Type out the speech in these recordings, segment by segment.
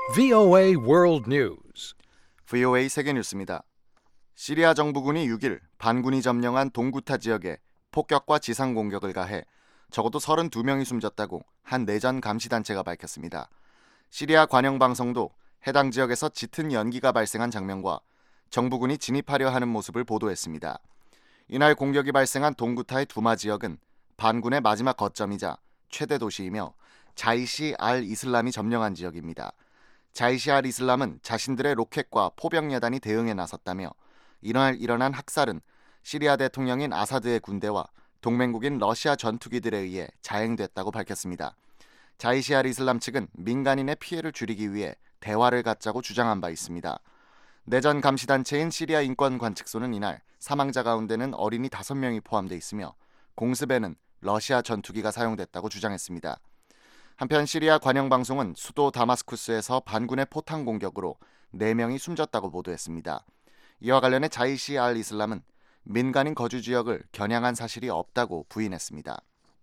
VOA World News. VOA 세계뉴스입니다. 시리아 정부군이 6일 반군이 점령한 동구타 지역에 폭격과 지상 공격을 가해 적어도 32명이 숨졌다고 한 내전 감시단체가 밝혔습니다. 시리아 관영방송도 해당 지역에서 짙은 연기가 발생한 장면과 정부군이 진입하려 하는 모습을 보도했습니다. 이날 공격이 발생한 동구타의 두마 지역은 반군의 마지막 거점이자 최대 도시이며 자이시 알 이슬람이 점령한 지역입니다. 자이시 알 이슬람은 자신들의 로켓과 포병 여단이 대응에 나섰다며 이날 일어난 학살은 시리아 대통령인 아사드의 군대와 동맹국인 러시아 전투기들에 의해 자행됐다고 밝혔습니다. 자이시 알 이슬람 측은 민간인의 피해를 줄이기 위해 대화를 갖자고 주장한 바 있습니다. 내전 감시단체인 시리아 인권관측소는 이날 사망자 가운데는 어린이 5명이 포함돼 있으며 공습에는 러시아 전투기가 사용됐다고 주장했습니다. 한편 시리아 관영방송은 수도 다마스쿠스에서 반군의 포탄 공격으로 4명이 숨졌다고 보도했습니다. 이와 관련해 자이시 알 이슬람은 민간인 거주 지역을 겨냥한 사실이 없다고 부인했습니다.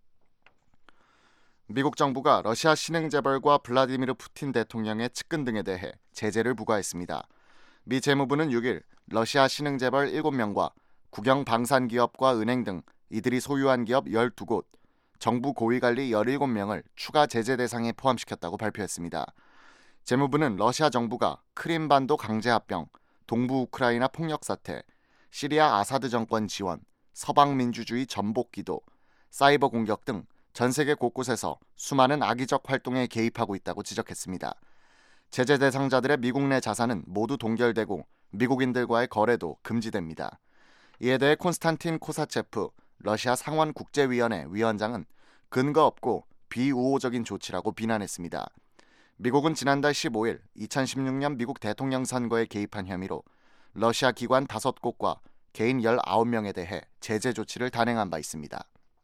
미국 정부가 러시아 신흥재벌과 블라디미르 푸틴 대통령의 측근 등에 대해 제재를 부과했습니다. 미 재무부는 6일 러시아 신흥재벌 7명과 국영 방산기업과 은행 등 이들이 소유한 기업 12곳, 정부 고위관리 17명을 추가 제재 대상에 포함시켰다고 발표했습니다. 재무부는 러시아 정부가 크림반도 강제합병, 동부 우크라이나 폭력 사태, 시리아 아사드 정권 지원, 서방 민주주의 전복 기도, 사이버 공격 등 전 세계 곳곳에서 수많은 악의적 활동에 개입하고 있다고 지적했습니다. 제재 대상자들의 미국 내 자산은 모두 동결되고 미국인들과의 거래도 금지됩니다. 이에 대해 콘스탄틴 코사체프 러시아 상원국제위원회 위원장은 근거 없고 비우호적인 조치라고 비난했습니다. 미국은 지난달 15일 2016년 미국 대통령 선거에 개입한 혐의로 러시아 기관 5곳과 개인 19명에 대해 제재 조치를 단행한 바 있습니다.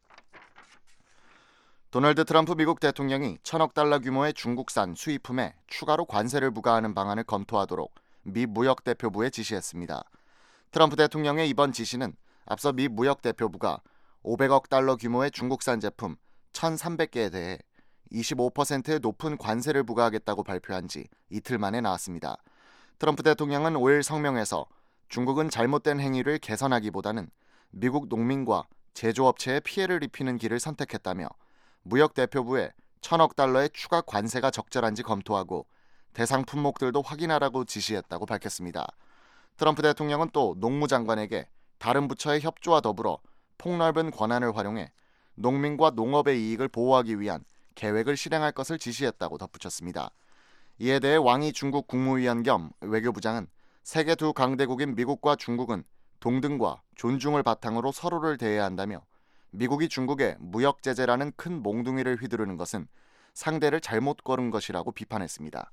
도널드 트럼프 미국 대통령이 1,000억 달러 규모의 중국산 수입품에 추가로 관세를 부과하는 방안을 검토하도록 미 무역대표부에 지시했습니다. 트럼프 대통령의 이번 지시는 앞서 미 무역대표부가 500억 달러 규모의 중국산 제품 1,300개에 대해 25%의 높은 관세를 부과하겠다고 발표한 지 이틀 만에 나왔습니다. 트럼프 대통령은 5일 성명에서 중국은 잘못된 행위를 개선하기보다는 미국 농민과 제조업체에 피해를 입히는 길을 선택했다며 무역대표부에 1,000억 달러의 추가 관세가 적절한지 검토하고 대상 품목들도 확인하라고 지시했다고 밝혔습니다. 트럼프 대통령은 또 농무장관에게 다른 부처의 협조와 더불어 폭넓은 권한을 활용해 농민과 농업의 이익을 보호하기 위한 계획을 실행할 것을 지시했다고 덧붙였습니다. 이에 대해 왕이 중국 국무위원 겸 외교부장은 세계 두 강대국인 미국과 중국은 동등과 존중을 바탕으로 서로를 대해야 한다며 미국이 중국에 무역 제재라는 큰 몽둥이를 휘두르는 것은 상대를 잘못 걸은 것이라고 비판했습니다.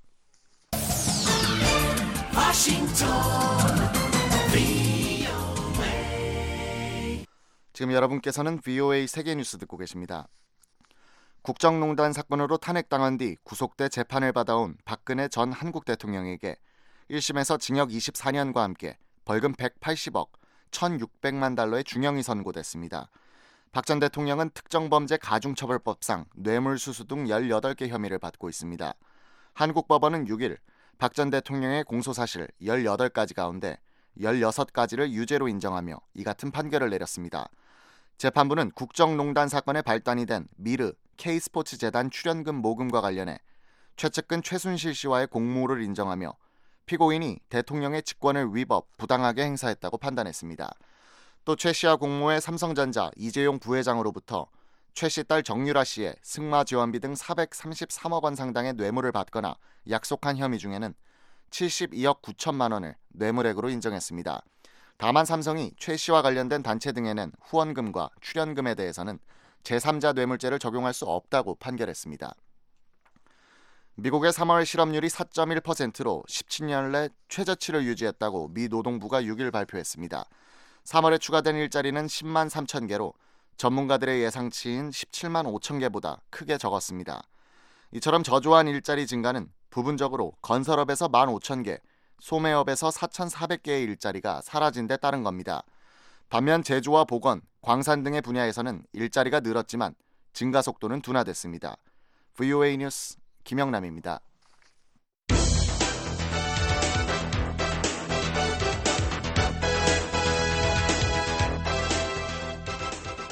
지금 여러분께서는 VOA 세계뉴스 듣고 계십니다. 국정농단 사건으로 탄핵당한 뒤 구속돼 재판을 받아온 박근혜 전 한국 대통령에게 1심에서 징역 24년과 함께 벌금 180억, 1,600만 달러의 중형이 선고됐습니다. 박 전 대통령은 특정범죄 가중처벌법상 뇌물수수 등 18개 혐의를 받고 있습니다. 한국 법원은 6일 박 전 대통령의 공소사실 18가지 가운데 16가지를 유죄로 인정하며 이 같은 판결을 내렸습니다. 재판부는 국정농단 사건의 발단이 된 미르 K스포츠재단 출연금 모금과 관련해 최측근 최순실 씨와의 공모를 인정하며 피고인이 대통령의 직권을 위법, 부당하게 행사했다고 판단했습니다. 또 최 씨와 공모의 삼성전자 이재용 부회장으로부터 최 씨 딸 정유라 씨의 승마 지원비 등 433억 원 상당의 뇌물을 받거나 약속한 혐의 중에는 72억 9천만 원을 뇌물액으로 인정했습니다. 다만 삼성이 최 씨와 관련된 단체 등에는 후원금과 출연금에 대해서는 제3자 뇌물죄를 적용할 수 없다고 판결했습니다. 미국의 3월 실업률이 4.1%로 17년 내 최저치를 유지했다고 미 노동부가 6일 발표했습니다. 3월에 추가된 일자리는 10만 3천 개로 전문가들의 예상치인 17만 5천 개보다 크게 적었습니다. 이처럼 저조한 일자리 증가는 부분적으로 건설업에서 1만 5천 개, 소매업에서 4,400개의 일자리가 사라진 데 따른 겁니다. 반면 제조와 보건, 광산 등의 분야에서는 일자리가 늘었지만 증가 속도는 둔화됐습니다. VOA 뉴스 김영남입니다.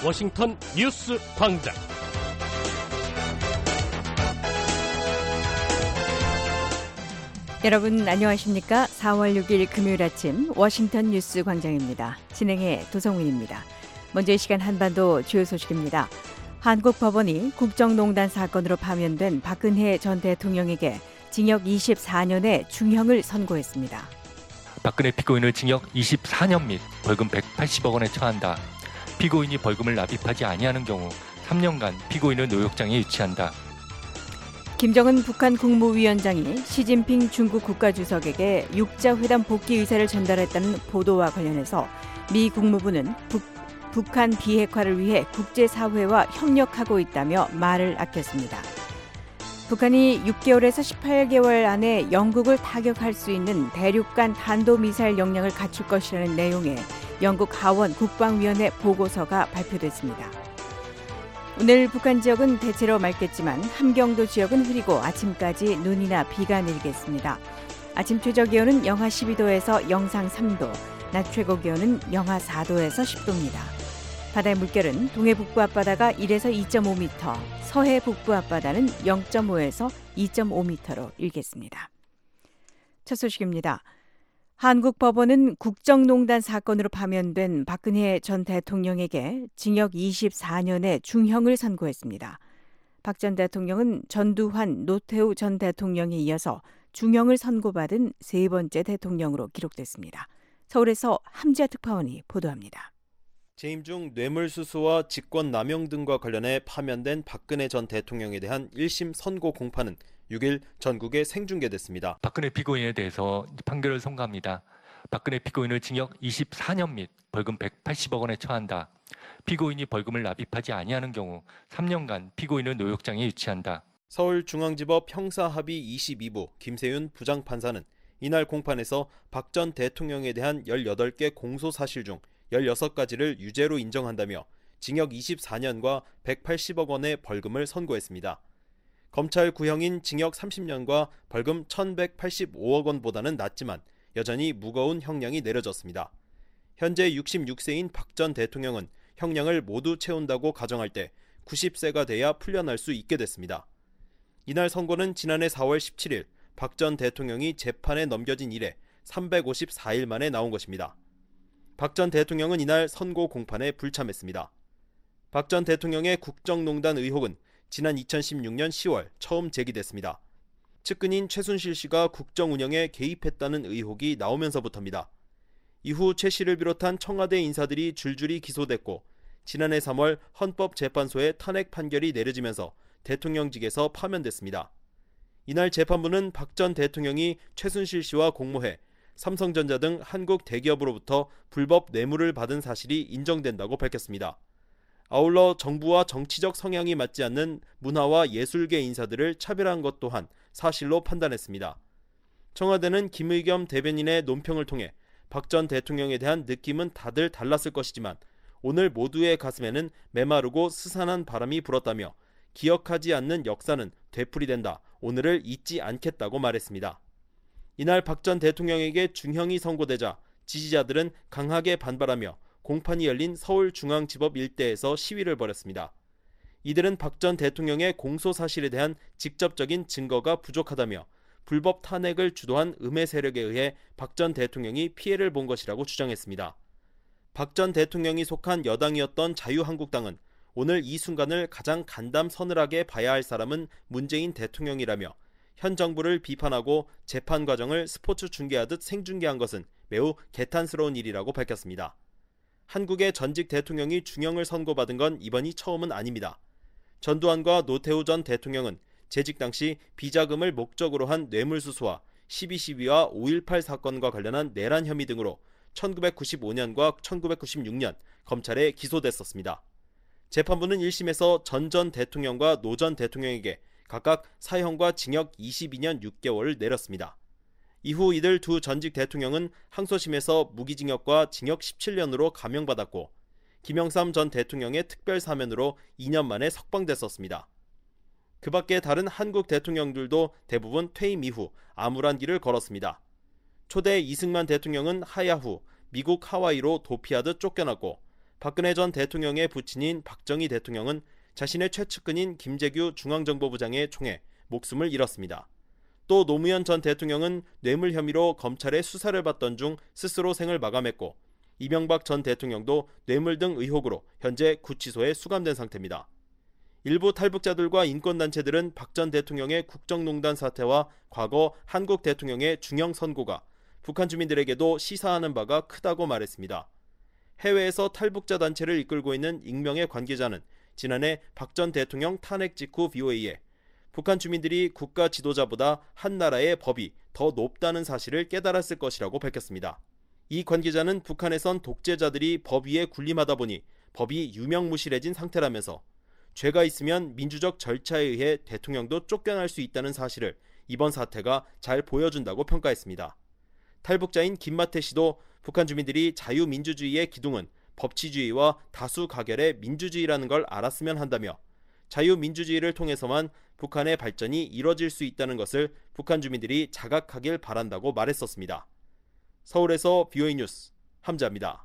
워싱턴 뉴스 광장. 여러분 안녕하십니까? 4월 6일 금요일 아침 워싱턴 뉴스 광장입니다. 진행의 도성훈입니다. 먼저 이 시간 한반도 주요 소식입니다. 한국 법원이 국정농단 사건으로 파면된 박근혜 전 대통령에게 징역 24년의 중형을 선고했습니다. 박근혜 피고인을 징역 24년 및 벌금 180억 원에 처한다. 피고인이 벌금을 납입하지 아니하는 경우 3년간 피고인을 노역장에 유치한다. 김정은 북한 국무위원장이 시진핑 중국 국가주석에게 육자회담 복귀 의사를 전달했다는 보도와 관련해서 미 국무부는 북한 비핵화를 위해 국제사회와 협력하고 있다며 말을 아꼈습니다. 북한이 6개월에서 18개월 안에 영국을 타격할 수 있는 대륙간 탄도미사일 역량을 갖출 것이라는 내용의 영국 하원 국방위원회 보고서가 발표됐습니다. 오늘 북한 지역은 대체로 맑겠지만 함경도 지역은 흐리고 아침까지 눈이나 비가 내리겠습니다. 아침 최저 기온은 영하 12도에서 영상 3도, 낮 최고 기온은 영하 4도에서 10도입니다. 바다의 물결은 동해 북부 앞바다가 1에서 2.5m, 서해 북부 앞바다는 0.5에서 2.5m로 일겠습니다. 첫 소식입니다. 한국 법원은 국정농단 사건으로 파면된 박근혜 전 대통령에게 징역 24년의 중형을 선고했습니다. 박 전 대통령은 전두환, 노태우 전 대통령에 이어서 중형을 선고받은 세 번째 대통령으로 기록됐습니다. 서울에서 함지아 특파원이 보도합니다. 재임 중 뇌물수수와 직권남용 등과 관련해 파면된 박근혜 전 대통령에 대한 1심 선고 공판은 6일 전국에 생중계됐습니다. 박근혜 피고인에 대해서 판결을 선고합니다. 박근혜 피고인을 징역 24년 및 벌금 180억 원에 처한다. 피고인이 벌금을 납입하지 아니하는 경우 3년간 피고인을 노역장에 유치한다. 서울중앙지법 형사합의 22부 김세윤 부장판사는 이날 공판에서 박 전 대통령에 대한 18개 공소사실 중 16가지를 유죄로 인정한다며 징역 24년과 180억 원의 벌금을 선고했습니다. 검찰 구형인 징역 30년과 벌금 1,185억 원보다는 낮지만 여전히 무거운 형량이 내려졌습니다. 현재 66세인 박 전 대통령은 형량을 모두 채운다고 가정할 때 90세가 돼야 풀려날 수 있게 됐습니다. 이날 선고는 지난해 4월 17일 박 전 대통령이 재판에 넘겨진 이래 354일 만에 나온 것입니다. 박 전 대통령은 이날 선고 공판에 불참했습니다. 박 전 대통령의 국정농단 의혹은 지난 2016년 10월 처음 제기됐습니다. 측근인 최순실 씨가 국정 운영에 개입했다는 의혹이 나오면서부터입니다. 이후 최 씨를 비롯한 청와대 인사들이 줄줄이 기소됐고 지난해 3월 헌법재판소의 탄핵 판결이 내려지면서 대통령직에서 파면됐습니다. 이날 재판부는 박 전 대통령이 최순실 씨와 공모해 삼성전자 등 한국 대기업으로부터 불법 뇌물을 받은 사실이 인정된다고 밝혔습니다. 아울러 정부와 정치적 성향이 맞지 않는 문화와 예술계 인사들을 차별한 것 또한 사실로 판단했습니다. 청와대는 김의겸 대변인의 논평을 통해 박 전 대통령에 대한 느낌은 다들 달랐을 것이지만 오늘 모두의 가슴에는 메마르고 스산한 바람이 불었다며 기억하지 않는 역사는 되풀이된다. 오늘을 잊지 않겠다고 말했습니다. 이날 박 전 대통령에게 중형이 선고되자 지지자들은 강하게 반발하며 공판이 열린 서울중앙지법 일대에서 시위를 벌였습니다. 이들은 박 전 대통령의 공소사실에 대한 직접적인 증거가 부족하다며 불법 탄핵을 주도한 음해 세력에 의해 박 전 대통령이 피해를 본 것이라고 주장했습니다. 박 전 대통령이 속한 여당이었던 자유한국당은 오늘 이 순간을 가장 간담 서늘하게 봐야 할 사람은 문재인 대통령이라며 현 정부를 비판하고 재판 과정을 스포츠 중계하듯 생중계한 것은 매우 개탄스러운 일이라고 밝혔습니다. 한국의 전직 대통령이 중형을 선고받은 건 이번이 처음은 아닙니다. 전두환과 노태우 전 대통령은 재직 당시 비자금을 목적으로 한 뇌물수수와 12.12와 5.18 사건과 관련한 내란 혐의 등으로 1995년과 1996년 검찰에 기소됐었습니다. 재판부는 1심에서 전 대통령과 노 전 대통령에게 각각 사형과 징역 22년 6개월을 내렸습니다. 이후 이들 두 전직 대통령은 항소심에서 무기징역과 징역 17년으로 감형받았고 김영삼 전 대통령의 특별사면으로 2년 만에 석방됐었습니다. 그 밖에 다른 한국 대통령들도 대부분 퇴임 이후 암울한 길을 걸었습니다. 초대 이승만 대통령은 하야 후 미국 하와이로 도피하듯 쫓겨났고 박근혜 전 대통령의 부친인 박정희 대통령은 자신의 최측근인 김재규 중앙정보부장의 총에 목숨을 잃었습니다. 또 노무현 전 대통령은 뇌물 혐의로 검찰의 수사를 받던 중 스스로 생을 마감했고 이명박 전 대통령도 뇌물 등 의혹으로 현재 구치소에 수감된 상태입니다. 일부 탈북자들과 인권단체들은 박 전 대통령의 국정농단 사태와 과거 한국 대통령의 중형 선고가 북한 주민들에게도 시사하는 바가 크다고 말했습니다. 해외에서 탈북자 단체를 이끌고 있는 익명의 관계자는 지난해 박 전 대통령 탄핵 직후 VOA에 북한 주민들이 국가 지도자보다 한 나라의 법이 더 높다는 사실을 깨달았을 것이라고 밝혔습니다. 이 관계자는 북한에선 독재자들이 법 위에 군림하다 보니 법이 유명무실해진 상태라면서 죄가 있으면 민주적 절차에 의해 대통령도 쫓겨날 수 있다는 사실을 이번 사태가 잘 보여준다고 평가했습니다. 탈북자인 김마태 씨도 북한 주민들이 자유민주주의의 기둥은 법치주의와 다수가결의 민주주의라는 걸 알았으면 한다며 자유민주주의를 통해서만 북한의 발전이 이뤄질 수 있다는 것을 북한 주민들이 자각하길 바란다고 말했었습니다. 서울에서 VOA 뉴스 함자입니다.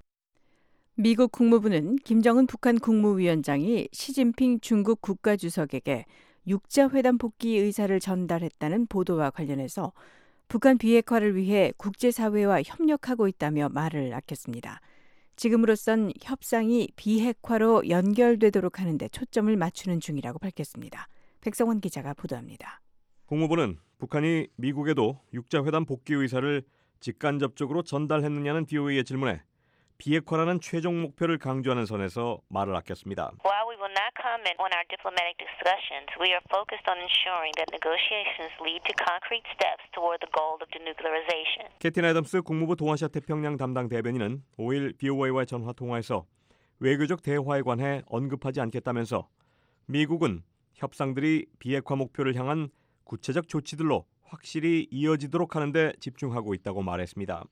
미국 국무부는 김정은 북한 국무위원장이 시진핑 중국 국가주석에게 육자회담 복귀 의사를 전달했다는 보도와 관련해서 북한 비핵화를 위해 국제사회와 협력하고 있다며 말을 아꼈습니다. 지금으로선 협상이 비핵화로 연결되도록 하는 데 초점을 맞추는 중이라고 밝혔습니다. 백성원 기자가 보도합니다. 국무부는 북한이 미국에도 육자회담 복귀 의사를 직간접적으로 전달했느냐는 VOA의 질문에 비핵화라는 최종 목표를 강조하는 선에서 말을 아꼈습니다. While we will not comment on our diplomatic discussions, we are focused on ensuring that negotiations lead to concrete steps toward the goal of denuclearization. 캐틴 애덤스 국무부 동아시아 태평양 담당 대변인은 5일 VOA와의 전화 통화에서 외교적 대화에 관해 언급하지 않겠다면서 미국은 협상들이 비핵화 목표를 향한 구체적 조치들로 확실히 이어지도록 하는 데 집중하고 있다고 말했습니다.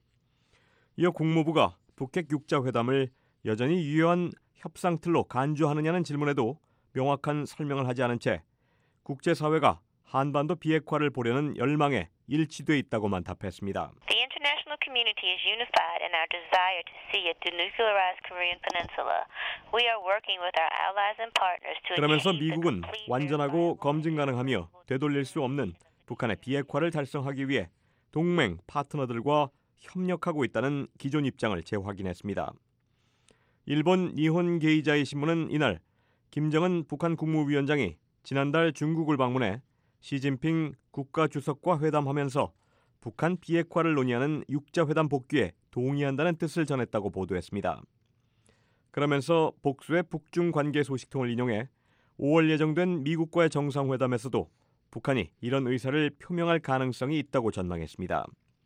이어 국무부가 북핵 육자회담을 여전히 유효한 협상 틀로 간주하느냐는 질문에도 명확한 설명을 하지 않은 채 국제사회가 한반도 비핵화를 보려는 열망에 일치돼 있다고만 답했습니다. The international community is unified in our desire to see a denuclearized Korean peninsula. We are working with our allies and partners to 그러면서 achieve the 미국은 complete 완전하고 검증 가능하며 되돌릴 수 없는 북한의 비핵화를 달성하기 위해 동맹 파트너들과 협력하고 있다는 기존 입장을 재확인했습니다. 일본 니혼 게이자이 신문은 이날 김정은 북한 국무위원장이 지난달 중국을 방문해 시진핑 국가주석과 회담하면서 북한 비핵화를 논의하는 육자회담 복귀에 동의한다는 뜻을 전했다고 보도했습니다. 그러면서 복수의 북중 관계 소식통을 인용해 5월 예정된 미국과의 정상회담에서도 북한이 이런 의사를 표명할 가능성이 있다고 전망했습니다.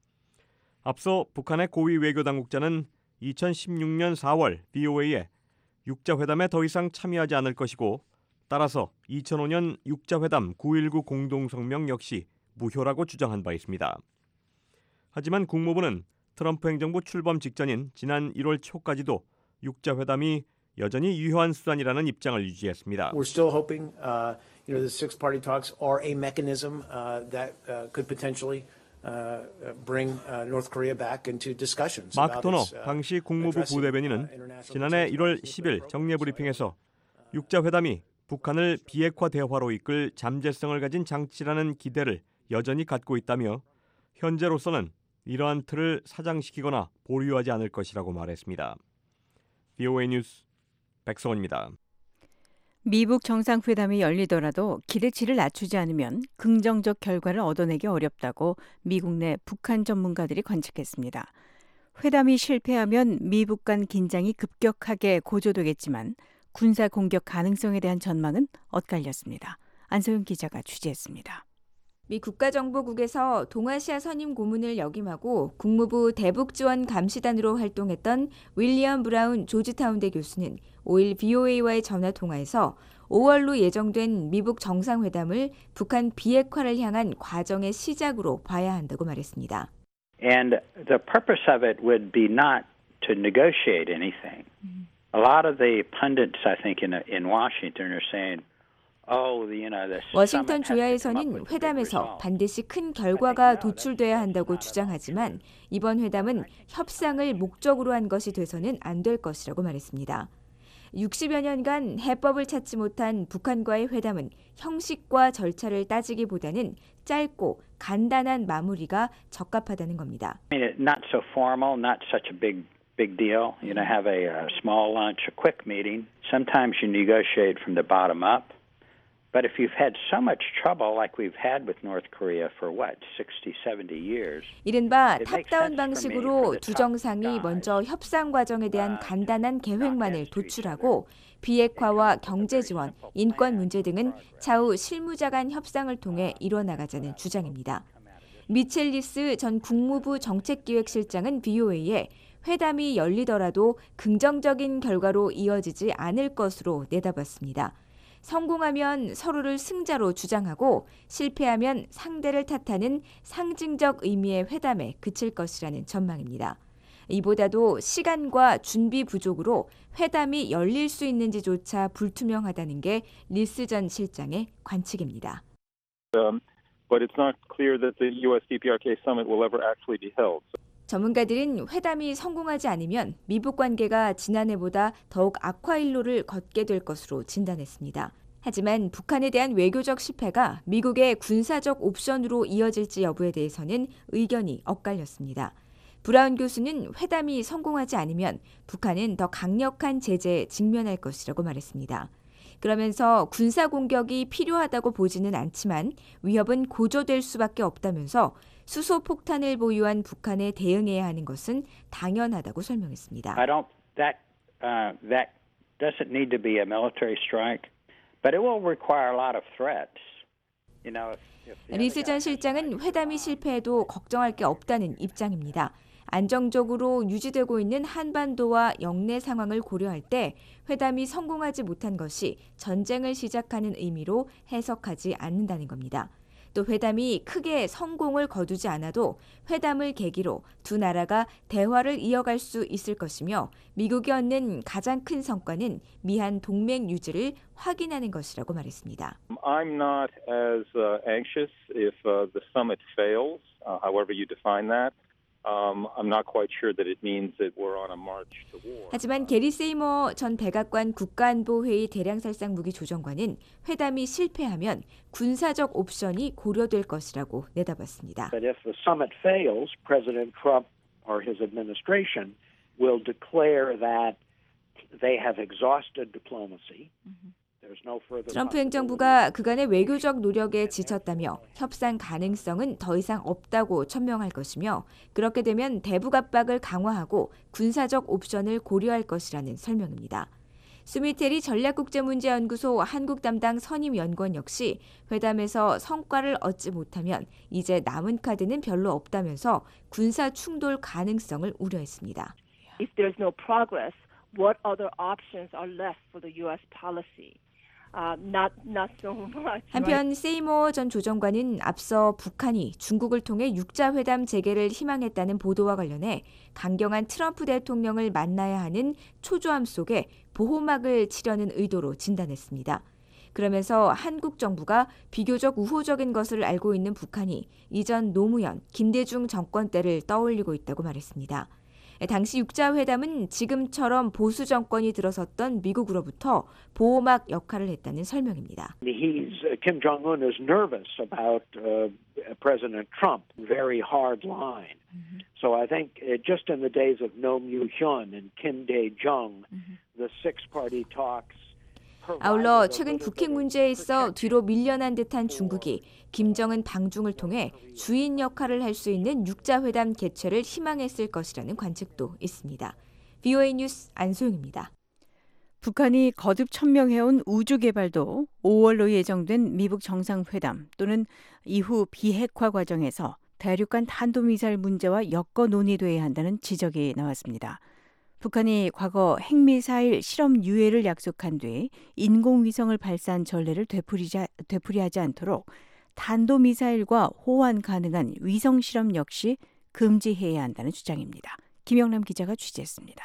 앞서 북한의 고위 외교당국자는 2016년 4월 VOA에 육자회담에 더 이상 참여하지 않을 것이고 따라서 2005년 육자회담 9.19 공동성명 역시 무효라고 주장한 바 있습니다. 하지만 국무부는 트럼프 행정부 출범 직전인 지난 1월 초까지도 육자회담이 여전히 유효한 수단이라는 입장을 유지했습니다. We're still hoping, the six-party talks are a mechanism that could potentially bring North Korea back into discussions. 마크 토너 당시 국무부 부대변인은 지난해 1월 10일 정례 브리핑에서 육자회담이 북한을 비핵화 대화로 이끌 잠재성을 가진 장치라는 기대를 여전히 갖고 있다며 현재로서는 이러한 틀을 사장시키거나 보류하지 않을 것이라고 말했습니다. VOA 뉴스 백성원입니다. 미북 정상회담이 열리더라도 기대치를 낮추지 않으면 긍정적 결과를 얻어내기 어렵다고 미국 내 북한 전문가들이 관측했습니다. 회담이 실패하면 미북 간 긴장이 급격하게 고조되겠지만 군사 공격 가능성에 대한 전망은 엇갈렸습니다. 안소영 기자가 취재했습니다. 미 국가정보국에서 동아시아 선임 고문을 역임하고 국무부 대북지원 감시단으로 활동했던 윌리엄 브라운 조지타운대 교수는 5일 VOA와의 전화통화에서 5월로 예정된 미북 정상회담을 북한 비핵화를 향한 과정의 시작으로 봐야 한다고 말했습니다. And the purpose of it would be not to negotiate anything. A lot of the pundits, I think, in Washington are saying, 워싱턴 주야에서는 회담에서 반드시 큰 결과가 도출돼야 한다고 주장하지만 이번 회담은 협상을 목적으로 한 것이 돼서는 안 될 것이라고 말했습니다. 60여 년간 해법을 찾지 못한 북한과의 회담은 형식과 절차를 따지기보다는 짧고 간단한 마무리가 적합하다는 겁니다. I mean, not so formal, not such a big deal. You know, have a small lunch, a quick meeting. Sometimes you negotiate from the bottom up. But if you've had so much trouble like we've had with North Korea for 60, 70 years. 이른바 탑다운 방식으로 두 정상이 먼저 협상 과정에 대한 간단한 계획만을 도출하고 비핵화와 경제 지원, 인권 문제 등은 차후 실무자 간 협상을 통해 이뤄나가자는 주장입니다. 미첼 리스 전 국무부 정책기획실장은 BOA에 회담이 열리더라도 긍정적인 결과로 이어지지 않을 것으로 내다봤습니다. 성공하면 서로를 승자로 주장하고 실패하면 상대를 탓하는 상징적 의미의 회담에 그칠 것이라는 전망입니다. 이보다도 시간과 준비 부족으로 회담이 열릴 수 있는지조차 불투명하다는 게 리스 전 실장의 관측입니다. But it's not clear that the US-DPRK summit will ever actually be held. 전문가들은 회담이 성공하지 않으면 미북 관계가 지난해보다 더욱 악화일로를 걷게 될 것으로 진단했습니다. 하지만 북한에 대한 외교적 실패가 미국의 군사적 옵션으로 이어질지 여부에 대해서는 의견이 엇갈렸습니다. 브라운 교수는 회담이 성공하지 않으면 북한은 더 강력한 제재에 직면할 것이라고 말했습니다. 그러면서 군사 공격이 필요하다고 보지는 않지만 위협은 고조될 수밖에 없다면서 수소폭탄을 보유한 북한에 대응해야 하는 것은 당연하다고 설명했습니다. That doesn't need to be a military strike, but it will require a lot of threats. You know, 리스 전 실장은 회담이 실패해도 걱정할 게 없다는 입장입니다. 안정적으로 유지되고 있는 한반도와 영내 상황을 고려할 때 회담이 성공하지 못한 것이 전쟁을 시작하는 의미로 해석하지 않는다는 겁니다. 또 회담이 크게 성공을 거두지 않아도 회담을 계기로 두 나라가 대화를 이어갈 수 있을 것이며 미국이 얻는 가장 큰 성과는 미한 동맹 유지를 확인하는 것이라고 말했습니다. I'm not as anxious if the summit fails, however you define that. I'm not quite sure that it means that we're on a march to war. 하지만 게리 세이머 전 백악관 국가안보회의 대량살상 무기 조정관은 회담이 실패하면 군사적 옵션이 고려될 것이라고 내다봤습니다. But if the summit fails, President Trump or his administration will declare that they have exhausted diplomacy. 트럼프 행정부가 그간의 외교적 노력에 지쳤다며 협상 가능성은 더 이상 없다고 천명할 것이며 그렇게 되면 대북 압박을 강화하고 군사적 옵션을 고려할 것이라는 설명입니다. 수미테리 전략국제문제연구소 한국 담당 선임 연구원 역시 회담에서 성과를 얻지 못하면 이제 남은 카드는 별로 없다면서 군사 충돌 가능성을 우려했습니다. If there's no progress, what other options are left for the U.S. policy? Not so much. 한편 세이머 전 조정관은 앞서 북한이 중국을 통해 육자회담 재개를 희망했다는 보도와 관련해 강경한 트럼프 대통령을 만나야 하는 초조함 속에 보호막을 치려는 의도로 진단했습니다. 그러면서 한국 정부가 비교적 우호적인 것을 알고 있는 북한이 이전 노무현, 김대중 정권 때를 떠올리고 있다고 말했습니다. 당시 육자회담은 지금처럼 보수 정권이 들어섰던 미국으로부터 보호막 역할을 했다는 설명입니다. Kim Jong-un is nervous about President Trump. Very hard line. So I think just in the days of Roh Moo-hyun and Kim Dae-jung, the six-party talks. 아울러 최근 북핵 문제에 있어 뒤로 밀려난 듯한 중국이 김정은 방중을 통해 주인 역할을 할 수 있는 육자회담 개최를 희망했을 것이라는 관측도 있습니다. VOA 뉴스 안소영입니다. 북한이 거듭 천명해온 우주 개발도 5월로 예정된 미북 정상회담 또는 이후 비핵화 과정에서 대륙 간 탄도미사일 문제와 엮어 논의돼야 한다는 지적이 나왔습니다. 북한이 과거 핵미사일 실험 유예를 약속한 뒤 인공위성을 발사한 전례를 되풀이하지 않도록 탄도미사일과 호환 가능한 위성 실험 역시 금지해야 한다는 주장입니다. 김영남 기자가 취재했습니다.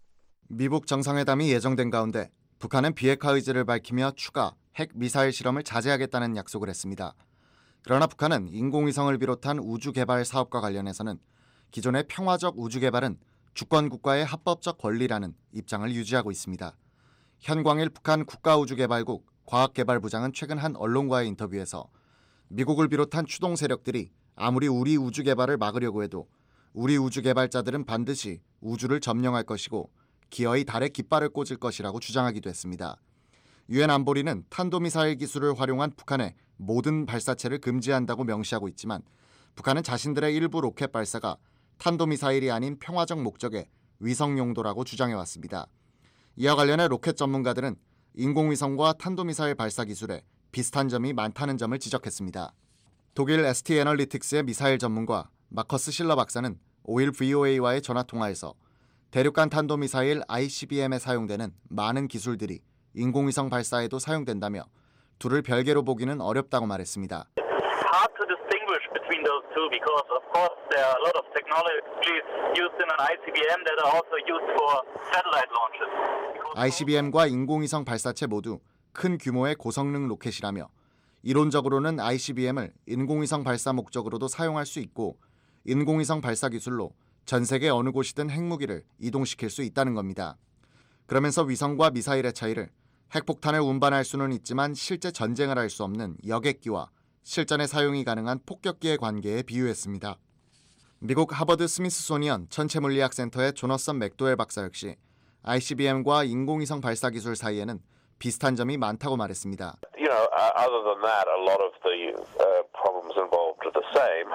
미북 정상회담이 예정된 가운데 북한은 비핵화 의지를 밝히며 추가 핵미사일 실험을 자제하겠다는 약속을 했습니다. 그러나 북한은 인공위성을 비롯한 우주 개발 사업과 관련해서는 기존의 평화적 우주 개발은 주권 국가의 합법적 권리라는 입장을 유지하고 있습니다. 현광일 북한 국가우주개발국 과학개발부장은 최근 한 언론과의 인터뷰에서 미국을 비롯한 추동 세력들이 아무리 우리 우주 개발을 막으려고 해도 우리 우주 개발자들은 반드시 우주를 점령할 것이고 기어이 달에 깃발을 꽂을 것이라고 주장하기도 했습니다. 유엔 안보리는 탄도미사일 기술을 활용한 북한의 모든 발사체를 금지한다고 명시하고 있지만 북한은 자신들의 일부 로켓 발사가 탄도미사일이 아닌 평화적 목적의 위성 용도라고 주장해왔습니다. 이와 관련해 로켓 전문가들은 인공위성과 탄도미사일 발사 기술에 비슷한 점이 많다는 점을 지적했습니다. 독일 ST 애널리틱스의 미사일 전문가 마커스 실러 박사는 5일 VOA와의 전화통화에서 대륙간 탄도미사일 ICBM에 사용되는 많은 기술들이 인공위성 발사에도 사용된다며 둘을 별개로 보기는 어렵다고 말했습니다. Hard to distinguish between those two because of course there are a lot of technologies used in an ICBM that are also used for satellite launches. ICBM과 인공위성 발사체 모두 큰 규모의 고성능 로켓이라며 이론적으로는 ICBM을 인공위성 발사 목적으로도 사용할 수 있고 인공위성 발사 기술로 전 세계 어느 곳이든 핵무기를 이동시킬 수 있다는 겁니다. 그러면서 위성과 미사일의 차이를 핵폭탄을 운반할 수는 있지만 실제 전쟁을 할 수 없는 여객기와 실전에 사용이 가능한 폭격기의 관계에 비유했습니다. 미국 하버드 스미스소니언 천체물리학센터의 조너선 맥도웰 박사 역시 ICBM과 인공위성 발사 기술 사이에는 비슷한 점이 많다고 말했습니다. You know, other than that, a lot of the problems involved are the same.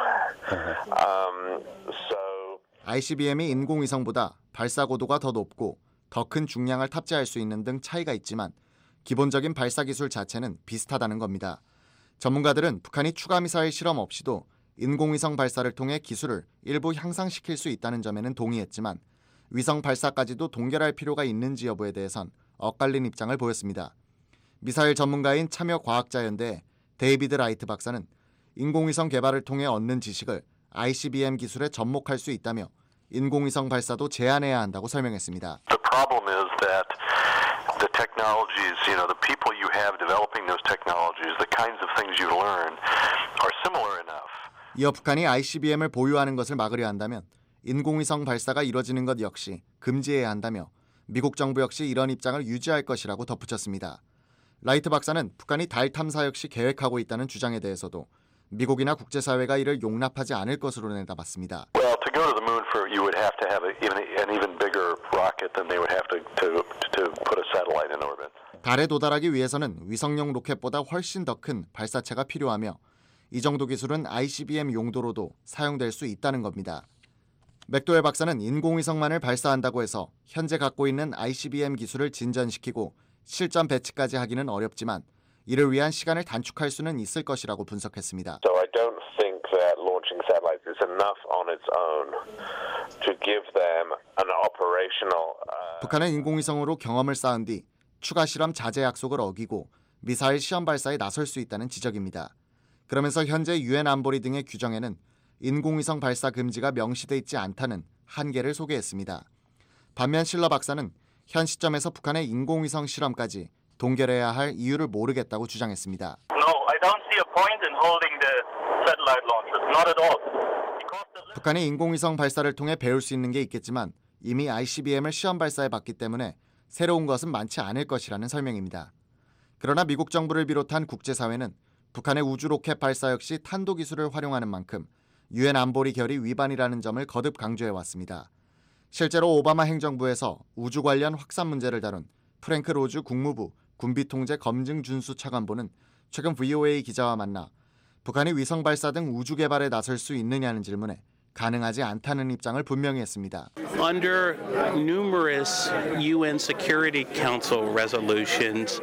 ICBM이 인공위성보다 발사 고도가 더 높고 더 큰 중량을 탑재할 수 있는 등 차이가 있지만 기본적인 발사 기술 자체는 비슷하다는 겁니다. 전문가들은 북한이 추가 미사일 실험 없이도 인공위성 발사를 통해 기술을 일부 향상시킬 수 있다는 점에는 동의했지만 위성 발사까지도 동결할 필요가 있는지 여부에 대해선 엇갈린 입장을 보였습니다. 미사일 전문가인 참여과학자연대 데이비드 라이트 박사는 인공위성 개발을 통해 얻는 지식을 ICBM 기술에 접목할 수 있다며 인공위성 발사도 제한해야 한다고 설명했습니다. The problem is that the technologies, you know, the people you have developing those technologies, the kinds of things you learn are similar enough. 이어 북한이 ICBM을 보유하는 것을 막으려 한다면 인공위성 발사가 이뤄지는 것 역시 금지해야 한다며 미국 정부 역시 이런 입장을 유지할 것이라고 덧붙였습니다. 라이트 박사는 북한이 달 탐사 역시 계획하고 있다는 주장에 대해서도 미국이나 국제사회가 이를 용납하지 않을 것으로 내다봤습니다. Well, to go to the moon for you would have to have an even bigger rocket than they would have to put a satellite in orbit. 달에 도달하기 위해서는 위성용 로켓보다 훨씬 더 큰 발사체가 필요하며 이 정도 기술은 ICBM 용도로도 사용될 수 있다는 겁니다. 맥도웰 박사는 인공위성만을 발사한다고 해서 현재 갖고 있는 ICBM 기술을 진전시키고 실전 배치까지 하기는 어렵지만 이를 위한 시간을 단축할 수는 있을 것이라고 분석했습니다. So I don't think that launching satellites is enough on its own to give them an operational. 북한은 인공위성으로 경험을 쌓은 뒤 추가 실험 자제 약속을 어기고 미사일 시험 발사에 나설 수 있다는 지적입니다. 그러면서 현재 유엔 안보리 등의 규정에는 인공위성 발사 금지가 명시돼 있지 않다는 한계를 소개했습니다. 반면 실러 박사는 현 시점에서 북한의 인공위성 실험까지 동결해야 할 이유를 모르겠다고 주장했습니다. No, I don't see a point in holding the satellite launches. Not at all. 북한이 인공위성 발사를 통해 배울 수 있는 게 있겠지만 이미 ICBM을 시험 발사해 봤기 때문에 새로운 것은 많지 않을 것이라는 설명입니다. 그러나 미국 정부를 비롯한 국제사회는 북한의 우주 로켓 발사 역시 탄도 기술을 활용하는 만큼 유엔 안보리 결의 위반이라는 점을 거듭 강조해왔습니다. 실제로 오바마 행정부에서 우주 관련 확산 문제를 다룬 프랭크 로즈 국무부 군비통제 검증 준수 차관보는 최근 VOA 기자와 만나 북한이 위성 발사 등 우주 개발에 나설 수 있느냐는 질문에 가능하지 않다는 입장을 분명히 했습니다. Under numerous UN Security Council resolutions,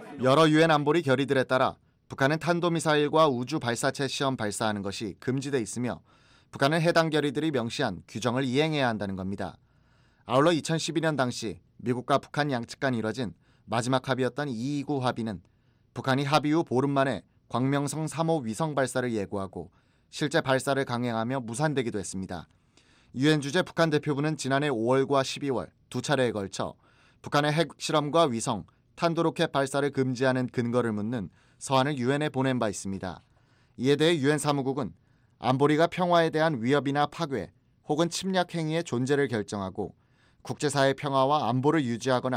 여러 유엔 안보리 결의들에 따라 북한은 탄도미사일과 우주 발사체 시험 발사하는 것이 금지돼 있으며 북한은 해당 결의들이 명시한 규정을 이행해야 한다는 겁니다. 아울러 2012년 당시 미국과 북한 양측 간 이뤄진 마지막 합의였던 229 합의는 북한이 합의 후 보름 만에 광명성 3호 위성 발사를 예고하고 실제 발사를 강행하며 무산되기도 했습니다. 유엔 주재 북한 대표부는 지난해 5월과 12월 두 차례에 걸쳐 북한의 핵 실험과 위성, 탄도로켓 발사를 금지하는 근거를 묻는 서한을 유엔에 보낸 바 있습니다. 이에 대해 유엔 사무국은 안보리가 평화에 대한 위협이나 파괴 혹은 침략 행위의 존재를 결정하고 국제사회 평화와 안보를 유지하거나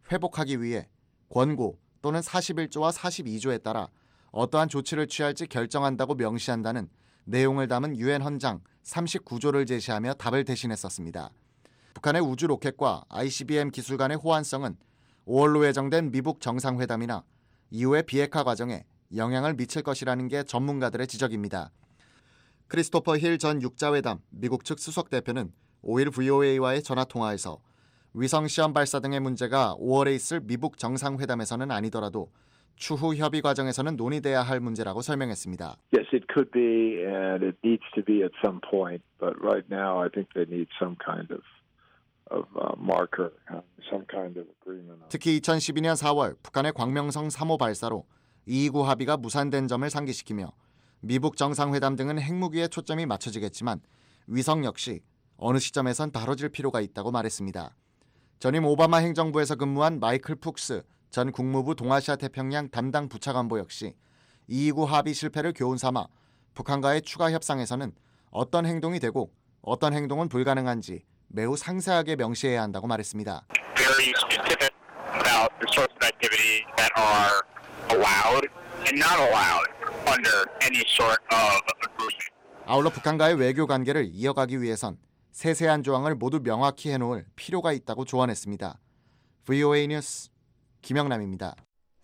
회복하기 위해 권고 또는 41조와 42조에 따라 어떠한 조치를 취할지 결정한다고 명시한다는 내용을 담은 유엔 헌장 39조를 제시하며 답을 대신했었습니다. 북한의 우주 로켓과 ICBM 기술 간의 호환성은 5월로 예정된 미북 정상회담이나 이후의 비핵화 과정에 영향을 미칠 것이라는 게 전문가들의 지적입니다. 크리스토퍼 힐 전 육자회담 미국 측 수석대표는 5일 VOA와의 전화통화에서 위성 시험 발사 등의 문제가 5월에 있을 미북 정상회담에서는 아니더라도 추후 협의 과정에서는 논의돼야 할 문제라고 설명했습니다. Yes, it could be and it needs to be at some point, but right now I think they need some kind of marker, some kind of agreement. 특히 2012년 4월 북한의 광명성 3호 발사로 229 합의가 무산된 점을 상기시키며 미북 정상회담 등은 핵무기에 초점이 맞춰지겠지만 위성 역시 어느 시점에선 다뤄질 필요가 있다고 말했습니다. 전임 오바마 행정부에서 근무한 마이클 푹스 전 국무부 동아시아 태평양 담당 부차관보 역시 229 합의 실패를 교훈 삼아 북한과의 추가 협상에서는 어떤 행동이 되고 어떤 행동은 불가능한지 매우 상세하게 명시해야 한다고 말했습니다. Very specific about the sorts of activities that are allowed and not allowed under any sort of agreement. 아울러 북한과의 외교 관계를 이어가기 위해선 세세한 조항을 모두 명확히 해놓을 필요가 있다고 조언했습니다. VOA 뉴스 김영남입니다.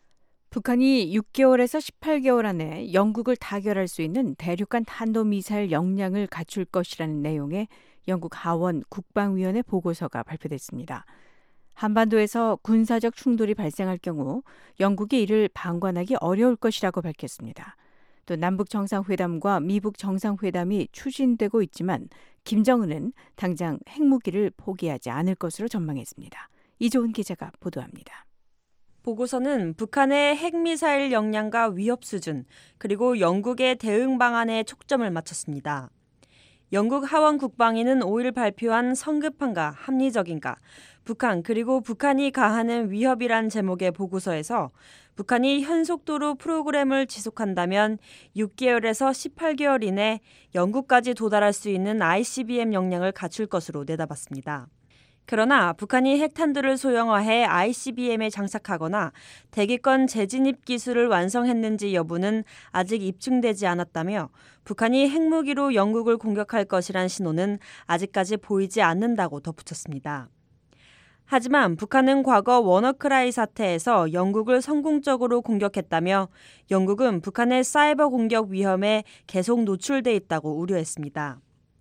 북한이 6개월에서 18개월 안에 영국을 타결할 수 있는 대륙간 탄도미사일 역량을 갖출 것이라는 내용의 영국 하원 국방위원회 보고서가 발표됐습니다. 한반도에서 군사적 충돌이 발생할 경우 영국이 이를 방관하기 어려울 것이라고 밝혔습니다. 또 남북 정상회담과 미북 정상회담이 추진되고 있지만 김정은은 당장 핵무기를 포기하지 않을 것으로 전망했습니다. 이조은 기자가 보도합니다. 보고서는 북한의 핵미사일 역량과 위협 수준, 그리고 영국의 대응 방안에 초점을 맞췄습니다. 영국 하원 국방위는 5일 발표한 성급한가 합리적인가, 북한 그리고 북한이 가하는 위협이란 제목의 보고서에서 북한이 현속도로 프로그램을 지속한다면 6개월에서 18개월 이내 영국까지 도달할 수 있는 ICBM 역량을 갖출 것으로 내다봤습니다. 그러나 북한이 핵탄두를 소형화해 ICBM에 장착하거나 대기권 재진입 기술을 완성했는지 여부는 아직 입증되지 않았다며 북한이 핵무기로 영국을 공격할 것이란 신호는 아직까지 보이지 않는다고 덧붙였습니다. 하지만 북한은 과거 워너크라이 사태에서 영국을 성공적으로 공격했다며 영국은 북한의 사이버 공격 위험에 계속 노출돼 있다고 우려했습니다.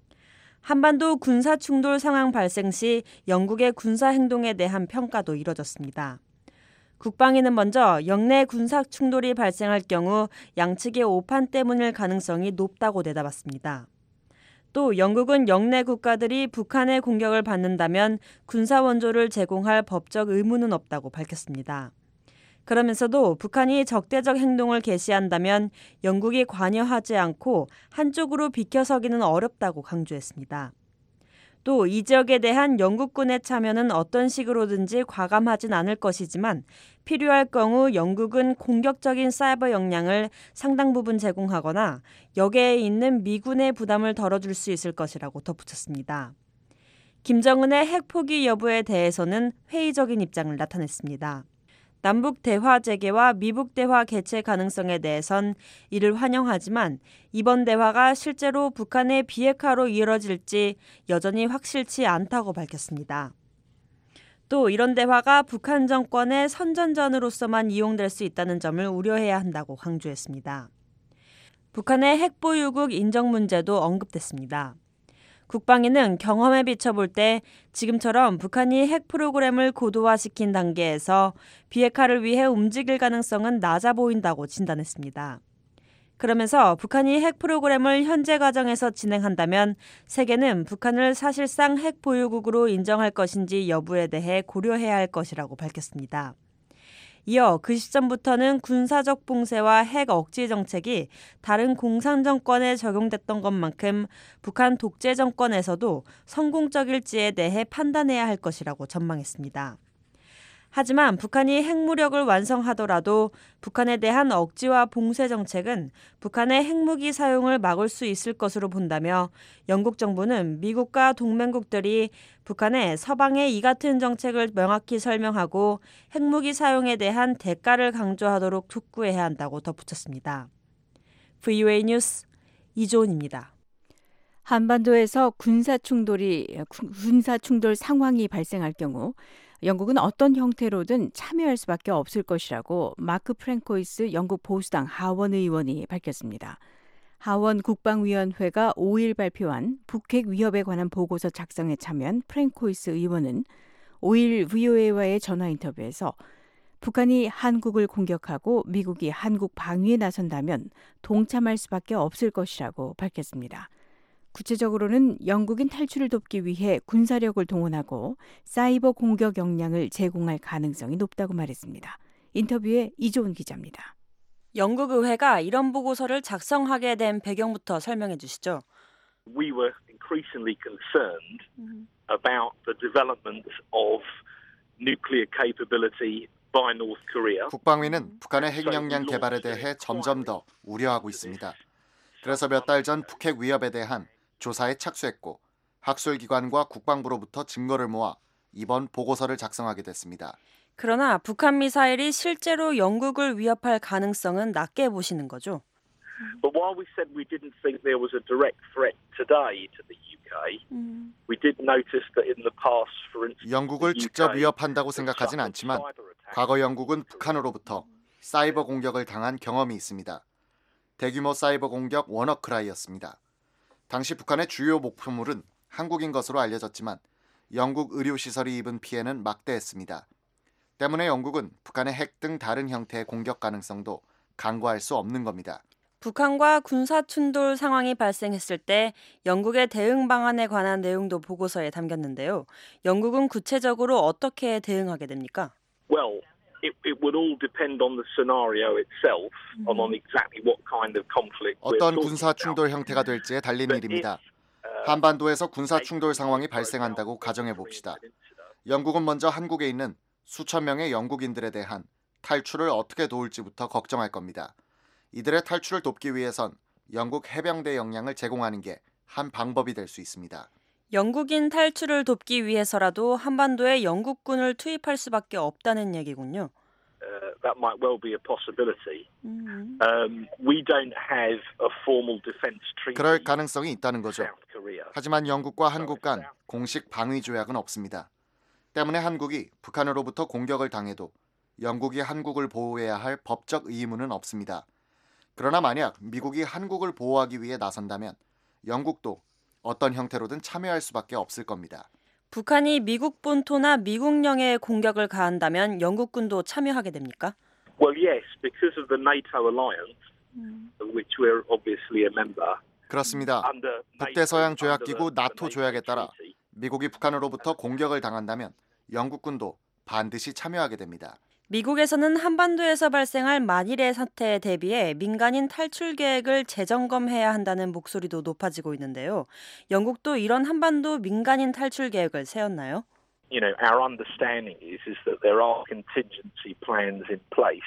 한반도 군사 충돌 상황 발생 시 영국의 군사 행동에 대한 평가도 이뤄졌습니다. 국방위는 먼저 영내 군사 충돌이 발생할 경우 양측의 오판 때문일 가능성이 높다고 내다봤습니다. 또 영국은 영내 국가들이 북한의 공격을 받는다면 군사 원조를 제공할 법적 의무는 없다고 밝혔습니다. 그러면서도 북한이 적대적 행동을 개시한다면 영국이 관여하지 않고 한쪽으로 비켜서기는 어렵다고 강조했습니다. 또 이 지역에 대한 영국군의 참여는 어떤 식으로든지 과감하진 않을 것이지만 필요할 경우 영국은 공격적인 사이버 역량을 상당 부분 제공하거나 역에 있는 미군의 부담을 덜어줄 수 있을 것이라고 덧붙였습니다. 김정은의 핵 포기 여부에 대해서는 회의적인 입장을 나타냈습니다. 남북 대화 재개와 미북 대화 개최 가능성에 대해선 이를 환영하지만 이번 대화가 실제로 북한의 비핵화로 이뤄질지 여전히 확실치 않다고 밝혔습니다. 또 이런 대화가 북한 정권의 선전전으로서만 이용될 수 있다는 점을 우려해야 한다고 강조했습니다. 북한의 핵보유국 인정 문제도 언급됐습니다. 국방위는 경험에 비춰볼 때 지금처럼 북한이 핵 프로그램을 고도화시킨 단계에서 비핵화를 위해 움직일 가능성은 낮아 보인다고 진단했습니다. 그러면서 북한이 핵 프로그램을 현재 과정에서 진행한다면 세계는 북한을 사실상 핵 보유국으로 인정할 것인지 여부에 대해 고려해야 할 것이라고 밝혔습니다. 이어 그 시점부터는 군사적 봉쇄와 핵 억지 정책이 다른 공산 정권에 적용됐던 것만큼 북한 독재 정권에서도 성공적일지에 대해 판단해야 할 것이라고 전망했습니다. 하지만 북한이 핵무력을 완성하더라도 북한에 대한 억지와 봉쇄 정책은 북한의 핵무기 사용을 막을 수 있을 것으로 본다며 영국 정부는 미국과 동맹국들이 북한에 서방의 이 같은 정책을 명확히 설명하고 핵무기 사용에 대한 대가를 강조하도록 촉구해야 한다고 덧붙였습니다. VOA 뉴스 이조은입니다. 한반도에서 군사 충돌 상황이 발생할 경우 영국은 어떤 형태로든 참여할 수밖에 없을 것이라고 마크 프랭코이스 영국 보수당 하원 의원이 밝혔습니다. 하원 국방위원회가 5일 발표한 북핵 위협에 관한 보고서 작성에 참여한 프랭코이스 의원은 5일 VOA와의 전화 인터뷰에서 북한이 한국을 공격하고 미국이 한국 방위에 나선다면 동참할 수밖에 없을 것이라고 밝혔습니다. 구체적으로는 영국인 탈출을 돕기 위해 군사력을 동원하고 사이버 공격 역량을 제공할 가능성이 높다고 말했습니다. 인터뷰에 이조은 기자입니다. 영국 의회가 이런 보고서를 작성하게 된 배경부터 설명해 주시죠. We were increasingly concerned about the development of nuclear capability by North Korea. 국방위는 북한의 핵 역량 개발에 대해 점점 더 우려하고 있습니다. 그래서 몇 달 전 북핵 위협에 대한 조사에 착수했고 학술기관과 국방부로부터 증거를 모아 이번 보고서를 작성하게 됐습니다. 그러나 북한 미사일이 실제로 영국을 위협할 가능성은 낮게 보시는 거죠? But while we said we didn't think there was a direct threat today to the UK, we did notice that in the past, for instance, 영국을 직접 위협한다고 생각하진 않지만 과거 영국은 북한으로부터 사이버 공격을 당한 경험이 있습니다. 대규모 사이버 공격 워너크라이였습니다. 당시 북한의 주요 목표물은 한국인 것으로 알려졌지만 영국 의료시설이 입은 피해는 막대했습니다. 때문에 영국은 북한의 핵 등 다른 형태의 공격 가능성도 간과할 수 없는 겁니다. 북한과 군사 충돌 상황이 발생했을 때 영국의 대응 방안에 관한 내용도 보고서에 담겼는데요. 영국은 구체적으로 어떻게 대응하게 됩니까? Well, it would all depend on the scenario itself, on exactly what kind of conflict. 어떤 군사 충돌 형태가 될지에 달린 일입니다. 한반도에서 군사 충돌 상황이 발생한다고 가정해 봅시다. 영국은 먼저 한국에 있는 수천 명의 영국인들에 대한 탈출을 어떻게 도울지부터 걱정할 겁니다. 이들의 탈출을 돕기 위해선 영국 해병대 역량을 제공하는 게 한 방법이 될 수 있습니다. 영국인 탈출을 돕기 위해서라도 한반도에 영국군을 투입할 수밖에 없다는 얘기군요. That might well be a possibility. We don't have a formal defense treaty. 그럴 가능성이 있다는 거죠. 하지만 영국과 한국 간 공식 방위 조약은 없습니다. 때문에 한국이 북한으로부터 공격을 당해도 영국이 한국을 보호해야 할 법적 의무는 없습니다. 그러나 만약 미국이 한국을 보호하기 위해 나선다면 영국도 어떤 형태로든 참여할 수밖에 없을 겁니다. 북한이 미국 본토나 미국 영해에 공격을 가한다면 영국군도 참여하게 됩니까? Well, yes, because of the NATO alliance, of which we're obviously a member. 그렇습니다. 북대서양 조약기구 나토 조약에 따라 미국이 북한으로부터 공격을 당한다면 영국군도 반드시 참여하게 됩니다. 미국에서는 한반도에서 발생할 만일의 사태에 대비해 민간인 탈출 계획을 재점검해야 한다는 목소리도 높아지고 있는데요. 영국도 이런 한반도 민간인 탈출 계획을 세웠나요? You know, our understanding is that there are contingency plans in place.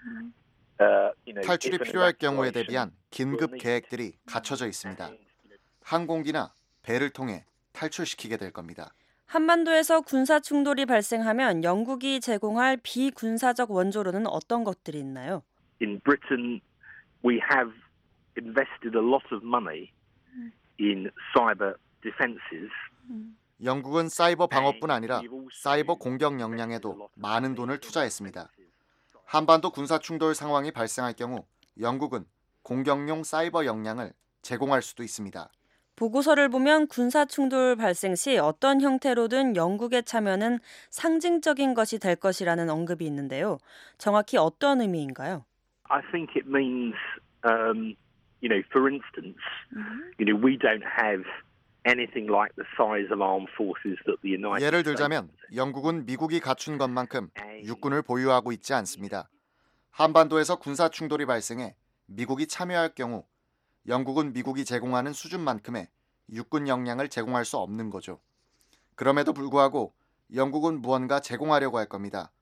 탈출이 필요할 경우에 대비한 긴급 계획들이 갖춰져 있습니다. 항공기나 배를 통해 탈출시키게 될 겁니다. 한반도에서 군사 충돌이 발생하면 영국이 제공할 비군사적 원조로는 어떤 것들이 있나요? In Britain, we have invested a lot of money in cyber defenses. 영국은 사이버 방어뿐 아니라 사이버 공격 역량에도 많은 돈을 투자했습니다. 한반도 군사 충돌 상황이 발생할 경우 영국은 공격용 사이버 역량을 제공할 수도 있습니다. 보고서를 보면 군사 충돌 발생 시 어떤 형태로든 영국의 참여는 상징적인 것이 될 것이라는 언급이 있는데요. 정확히 어떤 의미인가요? I think it means, for instance, we don't have anything like the size of armed forces that the United States. 예를 들자면 영국은 미국이 갖춘 것만큼 육군을 보유하고 있지 않습니다. 한반도에서 군사 충돌이 발생해 미국이 참여할 경우 영국은 미국이 제공하는 수준만큼의 육군 역량을 제공할 수 없는 거죠. 그럼에도 불구하고 영국은 무언가 제공하려고 할 겁니다.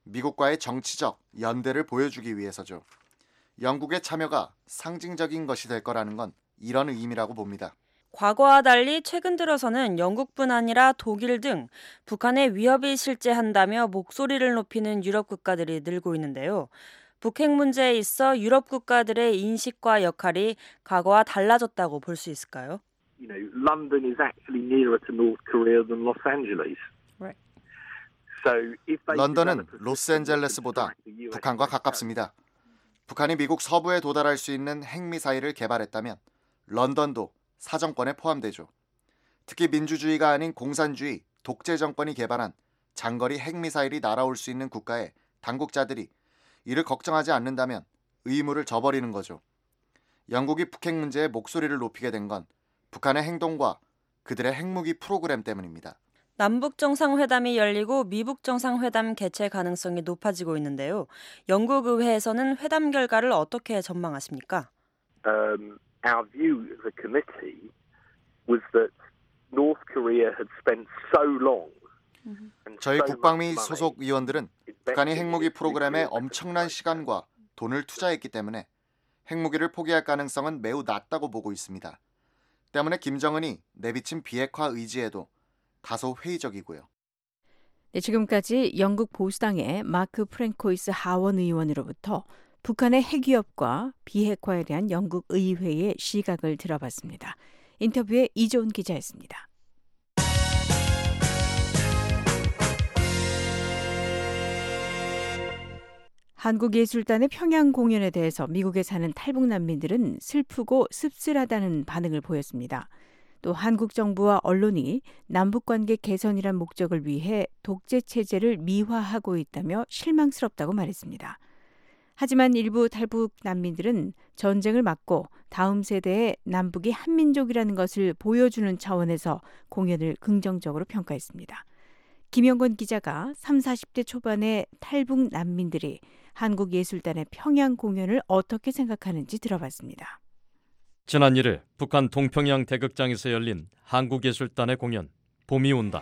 미국과의 정치적 연대를 보여주기 위해서죠. 영국의 참여가 상징적인 것이 될 거라는 건 이런 의미라고 봅니다. 과거와 달리 최근 들어서는 영국뿐 아니라 독일 등 북한의 위협이 실제한다며 목소리를 높이는 유럽 국가들이 늘고 있는데요. 북핵 문제에 있어 유럽 국가들의 인식과 역할이 과거와 달라졌다고 볼 수 있을까요? You know, London is actually nearer to North Korea than Los Angeles. Right. So if they 런던은 로스앤젤레스보다 북한과 가깝습니다. 북한이 미국 서부에 도달할 수 있는 핵미사일을 개발했다면 런던도 사정권에 포함되죠. 특히 민주주의가 아닌 공산주의, 독재 정권이 개발한 장거리 핵미사일이 날아올 수 있는 국가의 당국자들이 이를 걱정하지 않는다면 의무를 저버리는 거죠. 영국이 북핵 문제에 목소리를 높이게 된 건 북한의 행동과 그들의 핵무기 프로그램 때문입니다. 남북 정상회담이 열리고 미북 정상회담 개최 가능성이 높아지고 있는데요. 영국 의회에서는 회담 결과를 어떻게 전망하십니까? Our view as a committee was that North Korea had spent so long. 저희 국방위 소속 위원들은 북한이 핵무기 프로그램에 엄청난 시간과 돈을 투자했기 때문에 핵무기를 포기할 가능성은 매우 낮다고 보고 있습니다. 때문에 김정은이 내비친 비핵화 의지에도 다소 회의적이고요. 네, 지금까지 영국 보수당의 마크 프랭코이스 하원 의원으로부터 북한의 핵위협과 비핵화에 대한 영국 의회의 시각을 들어봤습니다. 인터뷰에 이조은 기자였습니다. 한국예술단의 평양 공연에 대해서 미국에 사는 탈북 난민들은 슬프고 씁쓸하다는 반응을 보였습니다. 또 한국 정부와 언론이 남북관계 개선이란 목적을 위해 독재 체제를 미화하고 있다며 실망스럽다고 말했습니다. 하지만 일부 탈북 난민들은 전쟁을 막고 다음 세대의 남북이 한민족이라는 것을 보여주는 차원에서 공연을 긍정적으로 평가했습니다. 김영건 기자가 30, 40대 초반의 탈북 난민들이 한국예술단의 평양 공연을 어떻게 생각하는지 들어봤습니다. 지난 1일 북한 동평양 대극장에서 열린 한국예술단의 공연 봄이 온다.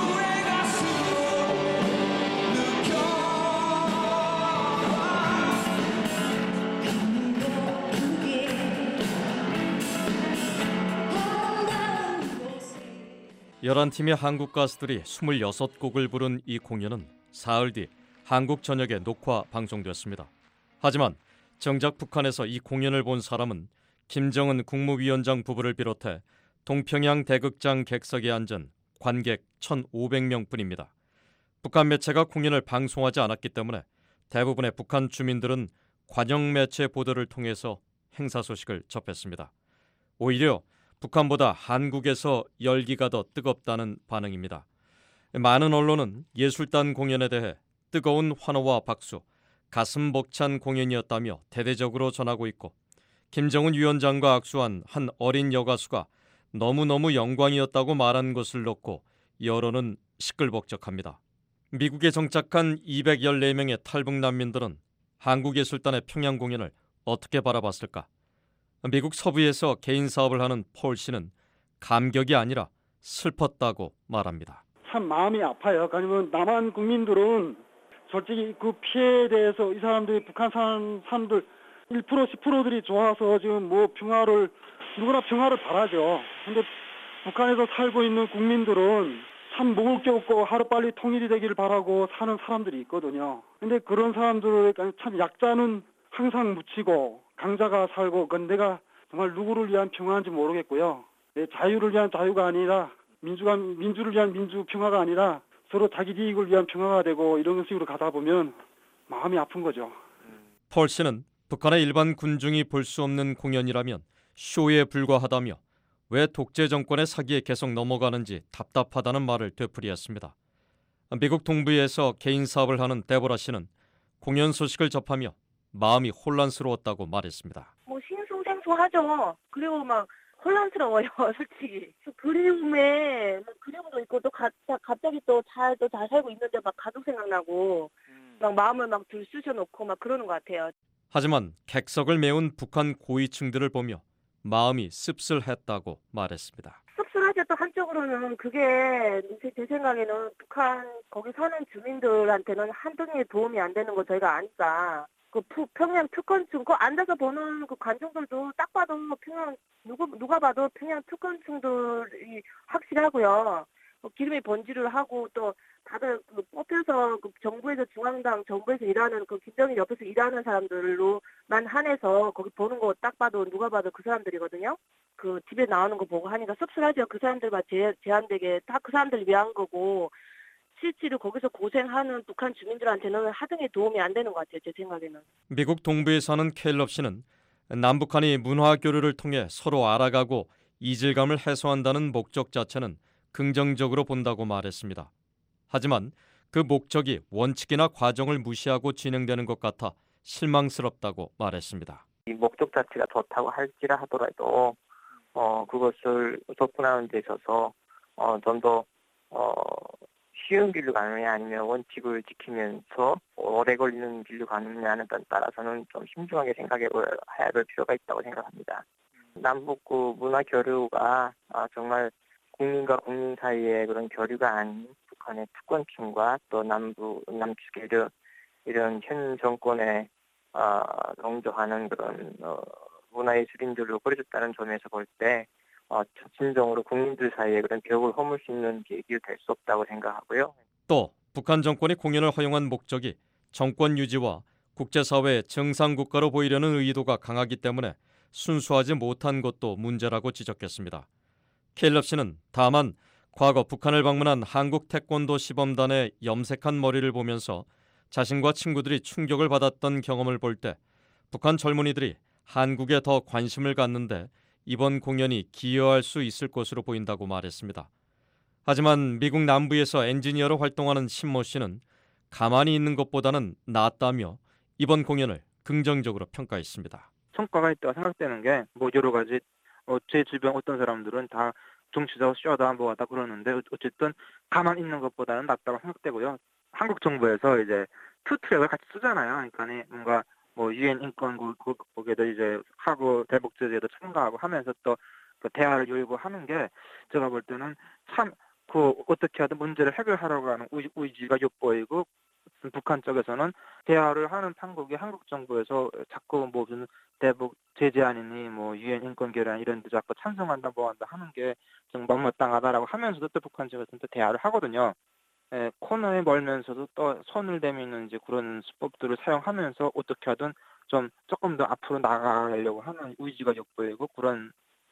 열한 팀의 한국 가수들이 26곡을 부른 이 공연은 사흘 뒤 한국 전역에 녹화 방송됐습니다. 하지만 정작 북한에서 이 공연을 본 사람은 김정은 국무위원장 부부를 비롯해 동평양 대극장 객석에 앉은 관객 1,500명뿐입니다. 북한 매체가 공연을 방송하지 않았기 때문에 대부분의 북한 주민들은 관영 매체 보도를 통해서 행사 소식을 접했습니다. 오히려 북한보다 한국에서 열기가 더 뜨겁다는 반응입니다. 많은 언론은 예술단 공연에 대해 뜨거운 환호와 박수, 가슴 벅찬 공연이었다며 대대적으로 전하고 있고 김정은 위원장과 악수한 한 어린 여가수가 너무너무 영광이었다고 말한 것을 놓고 여론은 시끌벅적합니다. 미국에 정착한 214명의 탈북 난민들은 한국예술단의 평양 공연을 어떻게 바라봤을까? 미국 서부에서 개인 사업을 하는 폴 씨는 감격이 아니라 슬펐다고 말합니다. 참 마음이 아파요. 왜냐하면 남한 국민들은 솔직히 그 피해에 대해서 이 사람들이 북한 사는 사람들 1% 10%들이 좋아서 지금 뭐 평화를 누구나 평화를 바라죠. 근데 북한에서 살고 있는 국민들은 참 먹을 게 없고 하루빨리 통일이 되기를 바라고 사는 사람들이 있거든요. 근데 그런 사람들을 참 약자는 항상 묻히고 강자가 살고 그건 내가 정말 누구를 위한 평화인지 모르겠고요. 내 자유를 위한 자유가 아니라 민주를 위한 민주 평화가 아니라 서로 자기 이익을 위한 평화가 되고 이런 식으로 가다 보면 마음이 아픈 거죠. 폴 씨는 북한의 일반 군중이 볼 수 없는 공연이라면 쇼에 불과하다며 왜 독재 정권의 사기에 계속 넘어가는지 답답하다는 말을 되풀이했습니다. 미국 동부에서 개인 사업을 하는 데보라 씨는 공연 소식을 접하며 마음이 혼란스러웠다고 말했습니다. 뭐 싱숭생숭하죠. 그리고 막 혼란스러워요, 솔직히. 그리움에 그리움도 있고 또 갑자기 또 잘 살고 있는데 막 가족 생각나고 막 마음을 막 들쑤셔놓고 막 그러는 것 같아요. 하지만 객석을 메운 북한 고위층들을 보며 마음이 씁쓸했다고 말했습니다. 씁쓸한 속상하죠. 또 한쪽으로는 그게 제 생각에는 북한 거기 사는 주민들한테는 한등에 도움이 안 되는 거 저희가 아니까 그 평양 특권층 그 앉아서 보는 그 관중들도 딱 봐도 평양 누가 봐도 평양 특권층들이 확실하고요. 기름이 번지를 하고 또 다들 그 뽑혀서 그 정부에서 중앙당 정부에서 일하는 그 김정일 옆에서 일하는 사람들로만 한해서 거기 보는 거 딱 봐도 누가 봐도 그 사람들이거든요. 그 TV에 나오는 거 보고 하니까 씁쓸하죠. 그 사람들만 제한되게 다 그 사람들 위한 거고 실제로 거기서 고생하는 북한 주민들한테는 하등에 도움이 안 되는 것 같아요. 제 생각에는. 미국 동부에 사는 켈럽 씨는 남북한이 문화 교류를 통해 서로 알아가고 이질감을 해소한다는 목적 자체는 긍정적으로 본다고 말했습니다. 하지만 그 목적이 원칙이나 과정을 무시하고 진행되는 것 같아 실망스럽다고 말했습니다. 이 목적 자체가 좋다고 할지라 하더라도 그것을 접근하는 데 있어서 좀 더 쉬운 길로 가느냐 아니면 원칙을 지키면서 오래 걸리는 길로 가느냐에 따라서는 좀 신중하게 생각해 봐야 될 필요가 있다고 생각합니다. 남북 문화 교류가 정말 국민과 국민 사이의 그런 교류가 아닌 북한의 특권층과 또 남측의 이런 현 정권에 동조하는 그런 문화예술인들로 그려졌다는 점에서 볼 때 진정으로 국민들 사이에 그런 벽을 허물 수 있는 계기가 될 수 없다고 생각하고요. 또 북한 정권이 공연을 허용한 목적이 정권 유지와 국제사회의 정상국가로 보이려는 의도가 강하기 때문에 순수하지 못한 것도 문제라고 지적했습니다. 켈럽 씨는 다만 과거 북한을 방문한 한국 태권도 시범단의 염색한 머리를 보면서 자신과 친구들이 충격을 받았던 경험을 볼 때 북한 젊은이들이 한국에 더 관심을 갖는데 이번 공연이 기여할 수 있을 것으로 보인다고 말했습니다. 하지만 미국 남부에서 엔지니어로 활동하는 신모 씨는 가만히 있는 것보다는 낫다며 이번 공연을 긍정적으로 평가했습니다. 성과가 있다고 생각되는 게 여러 가지 제 주변 어떤 사람들은 다 정치자고 쇼다 뭐하다 그러는데 어쨌든 가만히 있는 것보다는 낫다고 생각되고요. 한국 정부에서 이제 투트랙을 같이 쓰잖아요. 그러니까 뭔가 유엔 인권 거기에도 이제 하고 대북 제재도 참가하고 하면서 또 그 대화를 열고 하는 게 제가 볼 때는 참 어떻게 하든 문제를 해결하려고 하는 의지가 엿보이고 북한 쪽에서는 대화를 하는 판국이 한국 정부에서 자꾸 무슨 대북 제재안이니 유엔 인권 결의안 이런 데 자꾸 찬성한다 뭐한다 하는 게 좀 못마땅하다라고 하면서도 또 북한 쪽에서는 또 대화를 하거든요. 코너에 멀면서도 또 손을 대미는 이제 그런 수법들을 사용하면서 어떻게 하든 좀 조금 더 앞으로 나가려고 하는 의지가 엿보이고 그런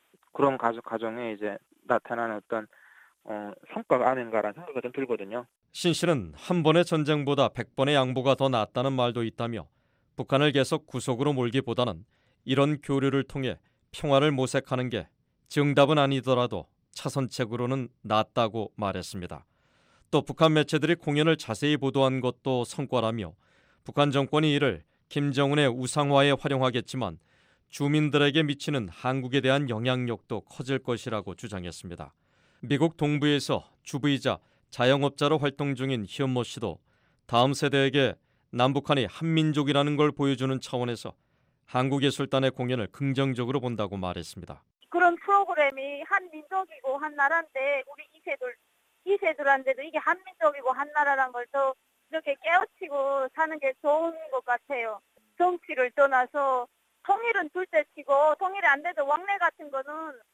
과정에 이제 나타나는 어떤 성과가 아닌가라는 생각이 좀 들거든요. 신 씨는 한 번의 전쟁보다 100번의 양보가 더 낫다는 말도 있다며 북한을 계속 구속으로 몰기보다는 이런 교류를 통해 평화를 모색하는 게 정답은 아니더라도 차선책으로는 낫다고 말했습니다. 또 북한 매체들이 공연을 자세히 보도한 것도 성과라며 북한 정권이 이를 김정은의 우상화에 활용하겠지만 주민들에게 미치는 한국에 대한 영향력도 커질 것이라고 주장했습니다. 미국 동부에서 주부이자 자영업자로 활동 중인 현모 씨도 다음 세대에게 남북한이 한민족이라는 걸 보여주는 차원에서 한국예술단의 공연을 긍정적으로 본다고 말했습니다. 그런 프로그램이 한민족이고 한나라인데 우리 2세들한테도 이게 한민족이고 한나라란 걸 더 이렇게 깨우치고 사는 게 좋은 것 같아요. 정치를 떠나서 통일은 둘째치고 통일이 안 돼도 왕래 같은 거는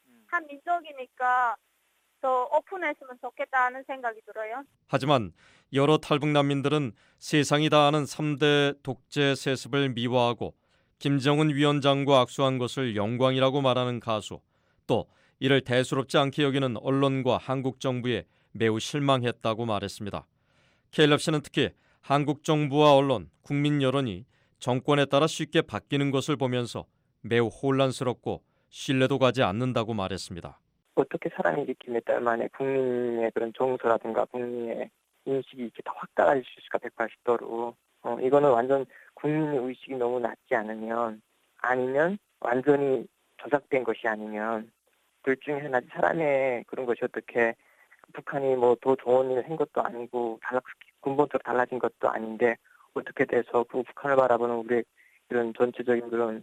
한민족이니까 더 오픈했으면 좋겠다는 생각이 들어요. 하지만 여러 탈북 난민들은 세상이 다 아는 3대 독재 세습을 미화하고 김정은 위원장과 악수한 것을 영광이라고 말하는 가수, 또 이를 대수롭지 않게 여기는 언론과 한국 정부에 매우 실망했다고 말했습니다. 켈럽 씨는 특히 한국 정부와 언론, 국민 여론이 정권에 따라 쉽게 바뀌는 것을 보면서 매우 혼란스럽고 신뢰도 가지 않는다고 말했습니다. 어떻게 사람이 이렇게 몇 달 만에 국민의 그런 정서라든가 국민의 인식이 이렇게 다 확 달라질 수 있을까 180도로. 이거는 완전 국민의 의식이 너무 낮지 않으면 아니면 완전히 조작된 것이 아니면 둘 중에 하나지 사람의 그런 것이 어떻게 북한이 더 좋은 일을 한 것도 아니고 근본적으로 달라진 것도 아닌데 어떻게 돼서 북한을 바라보는 우리 이런 전체적인 그런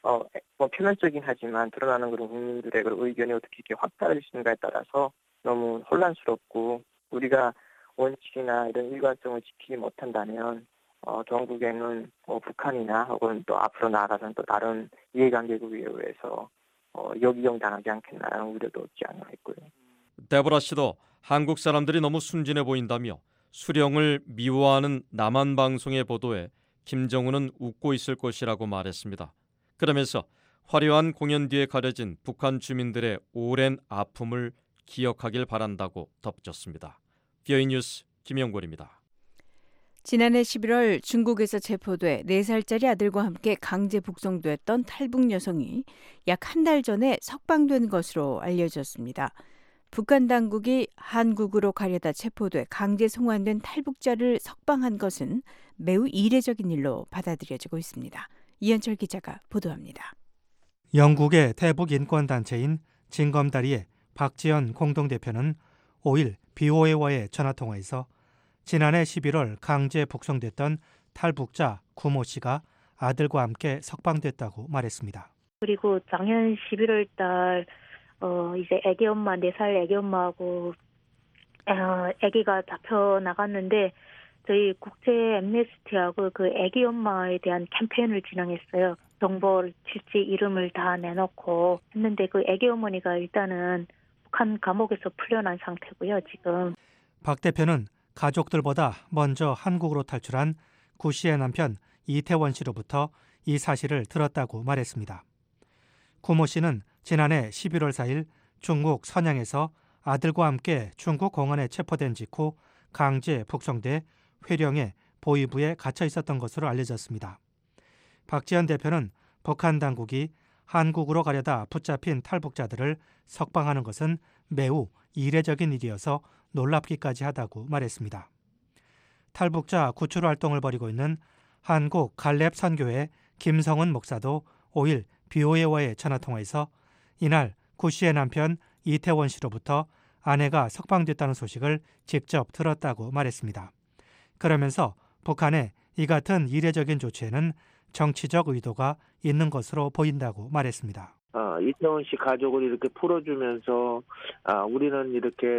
뭐 표면적인 하지만 드러나는 그런 국민들의 그런 의견이 어떻게 이렇게 확대될 수 있는가에 따라서 너무 혼란스럽고 우리가 원칙이나 이런 일관성을 지키지 못한다면 전국에는 북한이나 혹은 또 앞으로 나아가서는 또 다른 이해관계국에 의해서 역이용 당하지 않겠나라는 우려도 없지 않아 있고요. 데보라 씨도 한국 사람들이 너무 순진해 보인다며 수령을 미워하는 남한 방송의 보도에 김정은은 웃고 있을 것이라고 말했습니다. 그러면서 화려한 공연 뒤에 가려진 북한 주민들의 오랜 아픔을 기억하길 바란다고 덧붙였습니다. 비어이 뉴스 김영골입니다. 지난해 11월 중국에서 체포돼 4살짜리 아들과 함께 강제 북송됐던 탈북 여성이 약 한 달 전에 석방된 것으로 알려졌습니다. 북한 당국이 한국으로 가려다 체포돼 강제 송환된 탈북자를 석방한 것은 매우 이례적인 일로 받아들여지고 있습니다. 이현철 기자가 보도합니다. 영국의 대북 인권단체인 징검다리의 박지연 공동대표는 5일 BOA와의 전화통화에서 지난해 11월 강제 북송됐던 탈북자 구모 씨가 아들과 함께 석방됐다고 말했습니다. 그리고 작년 11월 달 이제 애기 엄마 4살 애기 엄마하고 애기가 잡혀 나갔는데 저희 국제 엠네스티하고 그 애기 엄마에 대한 캠페인을 진행했어요. 정보를 실제 이름을 다 내놓고 했는데 그 애기 어머니가 일단은 북한 감옥에서 풀려난 상태고요. 지금 박 대표는 가족들보다 먼저 한국으로 탈출한 구 씨의 남편 이태원 씨로부터 이 사실을 들었다고 말했습니다. 구모 씨는 지난해 11월 4일 중국 선양에서 아들과 함께 중국 공안에 체포된 직후 강제 북송돼 회령의 보위부에 갇혀 있었던 것으로 알려졌습니다. 박지연 대표는 북한 당국이 한국으로 가려다 붙잡힌 탈북자들을 석방하는 것은 매우 이례적인 일이어서 놀랍기까지 하다고 말했습니다. 탈북자 구출 활동을 벌이고 있는 한국 갈렙 선교회 김성은 목사도 5일 BOA와의 전화통화에서 이날 구 씨의 남편 이태원 씨로부터 아내가 석방됐다는 소식을 직접 들었다고 말했습니다. 그러면서 북한의 이 같은 이례적인 조치에는 정치적 의도가 있는 것으로 보인다고 말했습니다. 이태원 씨 가족을 이렇게 풀어주면서 우리는 이렇게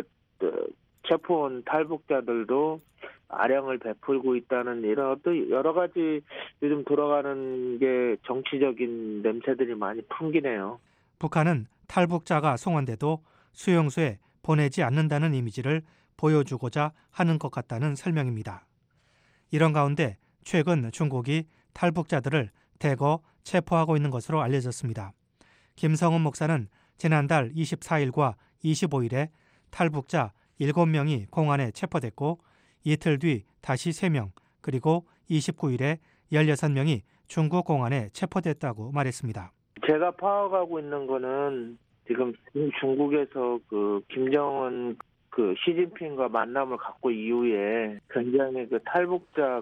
체포온 탈북자들도 아량을 베풀고 있다는 이런 어떤 여러 가지 요즘 돌아가는 게 정치적인 냄새들이 많이 풍기네요. 북한은 탈북자가 송환돼도 수용소에 보내지 않는다는 이미지를 보여주고자 하는 것 같다는 설명입니다. 이런 가운데 최근 중국이 탈북자들을 대거 체포하고 있는 것으로 알려졌습니다. 김성은 목사는 지난달 24일과 25일에 탈북자 7명이 공안에 체포됐고 이틀 뒤 다시 3명 그리고 29일에 16명이 중국 공안에 체포됐다고 말했습니다. 제가 파악하고 있는 거는 지금 중국에서 그 김정은 그 시진핑과 만남을 갖고 이후에 굉장히 그 탈북자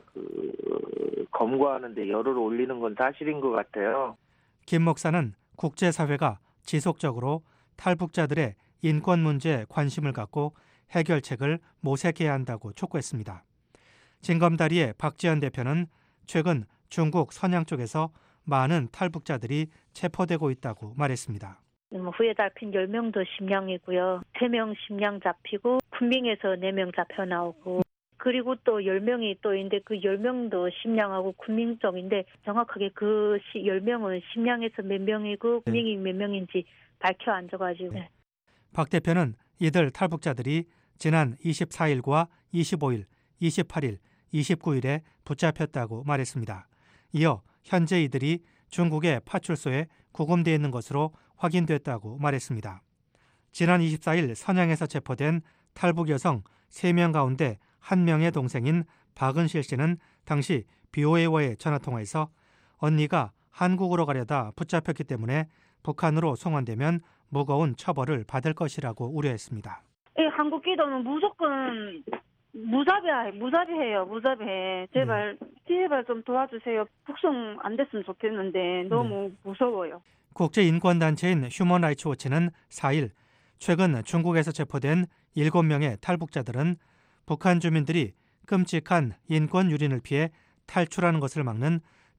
검거하는데 열을 올리는 건 사실인 것 같아요. 김 목사는 국제사회가 지속적으로 탈북자들의 인권 문제에 관심을 갖고 해결책을 모색해야 한다고 촉구했습니다. 징검다리의 박지연 대표는 최근 중국 선양 쪽에서 많은 탈북자들이 체포되고 있다고 말했습니다. 후에 잡힌 10명도 심양이고요. 3명 심양 잡히고 쿤밍에서 4명 잡혀 나오고 그리고 또 10명이 또 있는데 그 10명도 심양하고 쿤밍 쪽인데 정확하게 그 10명은 심양에서 몇 명이고 쿤밍이 몇 명인지 밝혀 안 줘가지고. 네. 박 대표는 이들 탈북자들이 지난 24일과 25일, 28일, 29일에 붙잡혔다고 말했습니다. 이어 현재 이들이 중국의 파출소에 구금되어 있는 것으로 확인됐다고 말했습니다. 지난 24일 선양에서 체포된 탈북 여성 3명 가운데 1명의 동생인 박은실 씨는 당시 BOA와의 전화통화에서 언니가 한국으로 가려다 붙잡혔기 때문에 북한으로 송환되면 무거운 처벌을 받을 것이라고 우려했습니다. 한국 기도는 무조건 무자비해요. 무자비해. 제발 좀 도와주세요. 북송 안 됐으면 좋겠는데 너무 무서워요. 국제인권단체인 휴먼라이츠워치는 4일 최근 중국에서 체포된 7명의 탈북자들은 북한 주민들이 끔찍한 인권 유린을 피해 탈출하는 것을 막는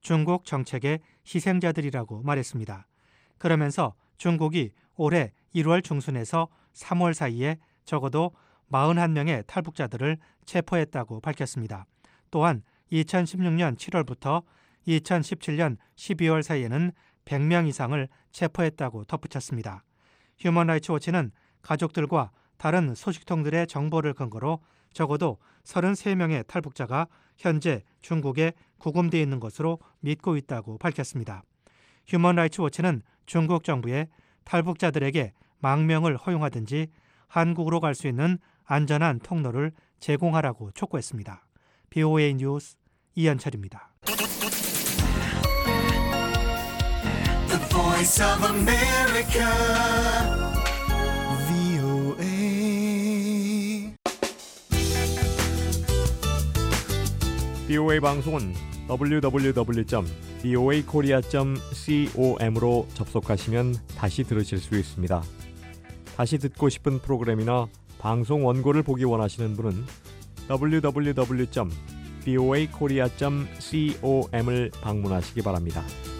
중국 정책의 희생자들이라고 말했습니다. 그러면서 중국이 올해 1월 중순에서 3월 사이에 적어도 41명의 탈북자들을 체포했다고 밝혔습니다. 또한 2016년 7월부터 2017년 12월 사이에는 100명 이상을 체포했다고 덧붙였습니다. 휴먼 라이츠 워치는 가족들과 다른 소식통들의 정보를 근거로 적어도 33명의 탈북자가 현재 중국에 구금되어 있는 것으로 믿고 있다고 밝혔습니다. 휴먼 라이츠 워치는 중국 정부에 탈북자들에게 망명을 허용하든지 한국으로 갈 수 있는 안전한 통로를 제공하라고 촉구했습니다. BOA 뉴스 이현철입니다. The Voice of America, VOA. BOA 방송은 www.voakorea.com으로 접속하시면 다시 들으실 수 있습니다. 다시 듣고 싶은 프로그램이나 방송 원고를 보기 원하시는 분은 www.voakorea.com을 방문하시기 바랍니다.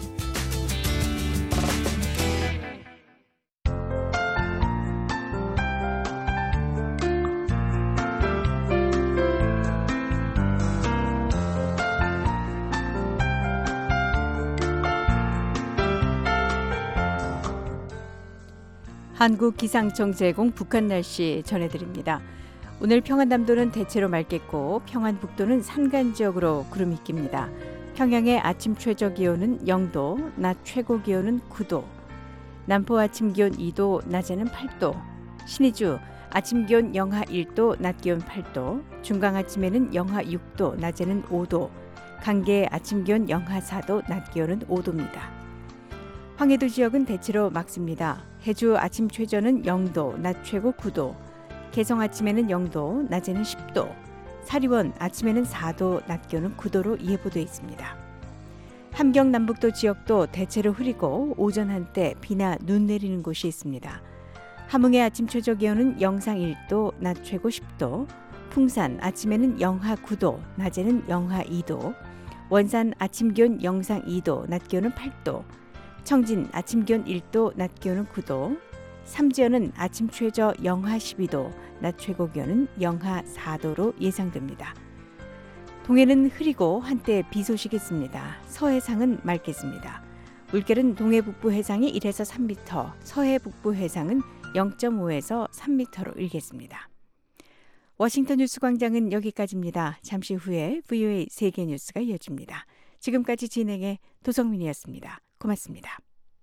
한국기상청 제공 북한 날씨 전해드립니다. 오늘 평안남도는 대체로 맑겠고 평안북도는 산간 지역으로 구름이 낍니다. 평양의 아침 최저 기온은 0도, 낮 최고 기온은 9도, 남포 아침 기온 2도, 낮에는 8도, 신의주 아침 기온 영하 1도, 낮 기온 8도, 중강 아침에는 영하 6도, 낮에는 5도, 강계 아침 기온 영하 4도, 낮 기온은 5도입니다. 황해도 지역은 대체로 맑습니다. 해주 아침 최저는 0도, 낮 최고 9도, 개성 아침에는 0도, 낮에는 10도, 사리원 아침에는 4도, 낮 기온은 9도로 예보돼 있습니다. 함경 남북도 지역도 대체로 흐리고 오전 한때 비나 눈 내리는 곳이 있습니다. 함흥의 아침 최저 기온은 영상 1도, 낮 최고 10도, 풍산 아침에는 영하 9도, 낮에는 영하 2도, 원산 아침 기온 영상 2도, 낮 기온은 8도, 청진 아침 기온 1도, 낮 기온은 9도, 삼지연은 아침 최저 영하 12도, 낮 최고 기온은 영하 4도로 예상됩니다. 동해는 흐리고 한때 비 소식이 있습니다. 서해상은 맑겠습니다. 물결은 동해 북부 해상이 1에서 3m, 서해 북부 해상은 0.5에서 3m로 일겠습니다. 워싱턴 뉴스 광장은 여기까지입니다. 잠시 후에 VOA 세계 뉴스가 이어집니다. 지금까지 진행의 도성민이었습니다. 고맙습니다.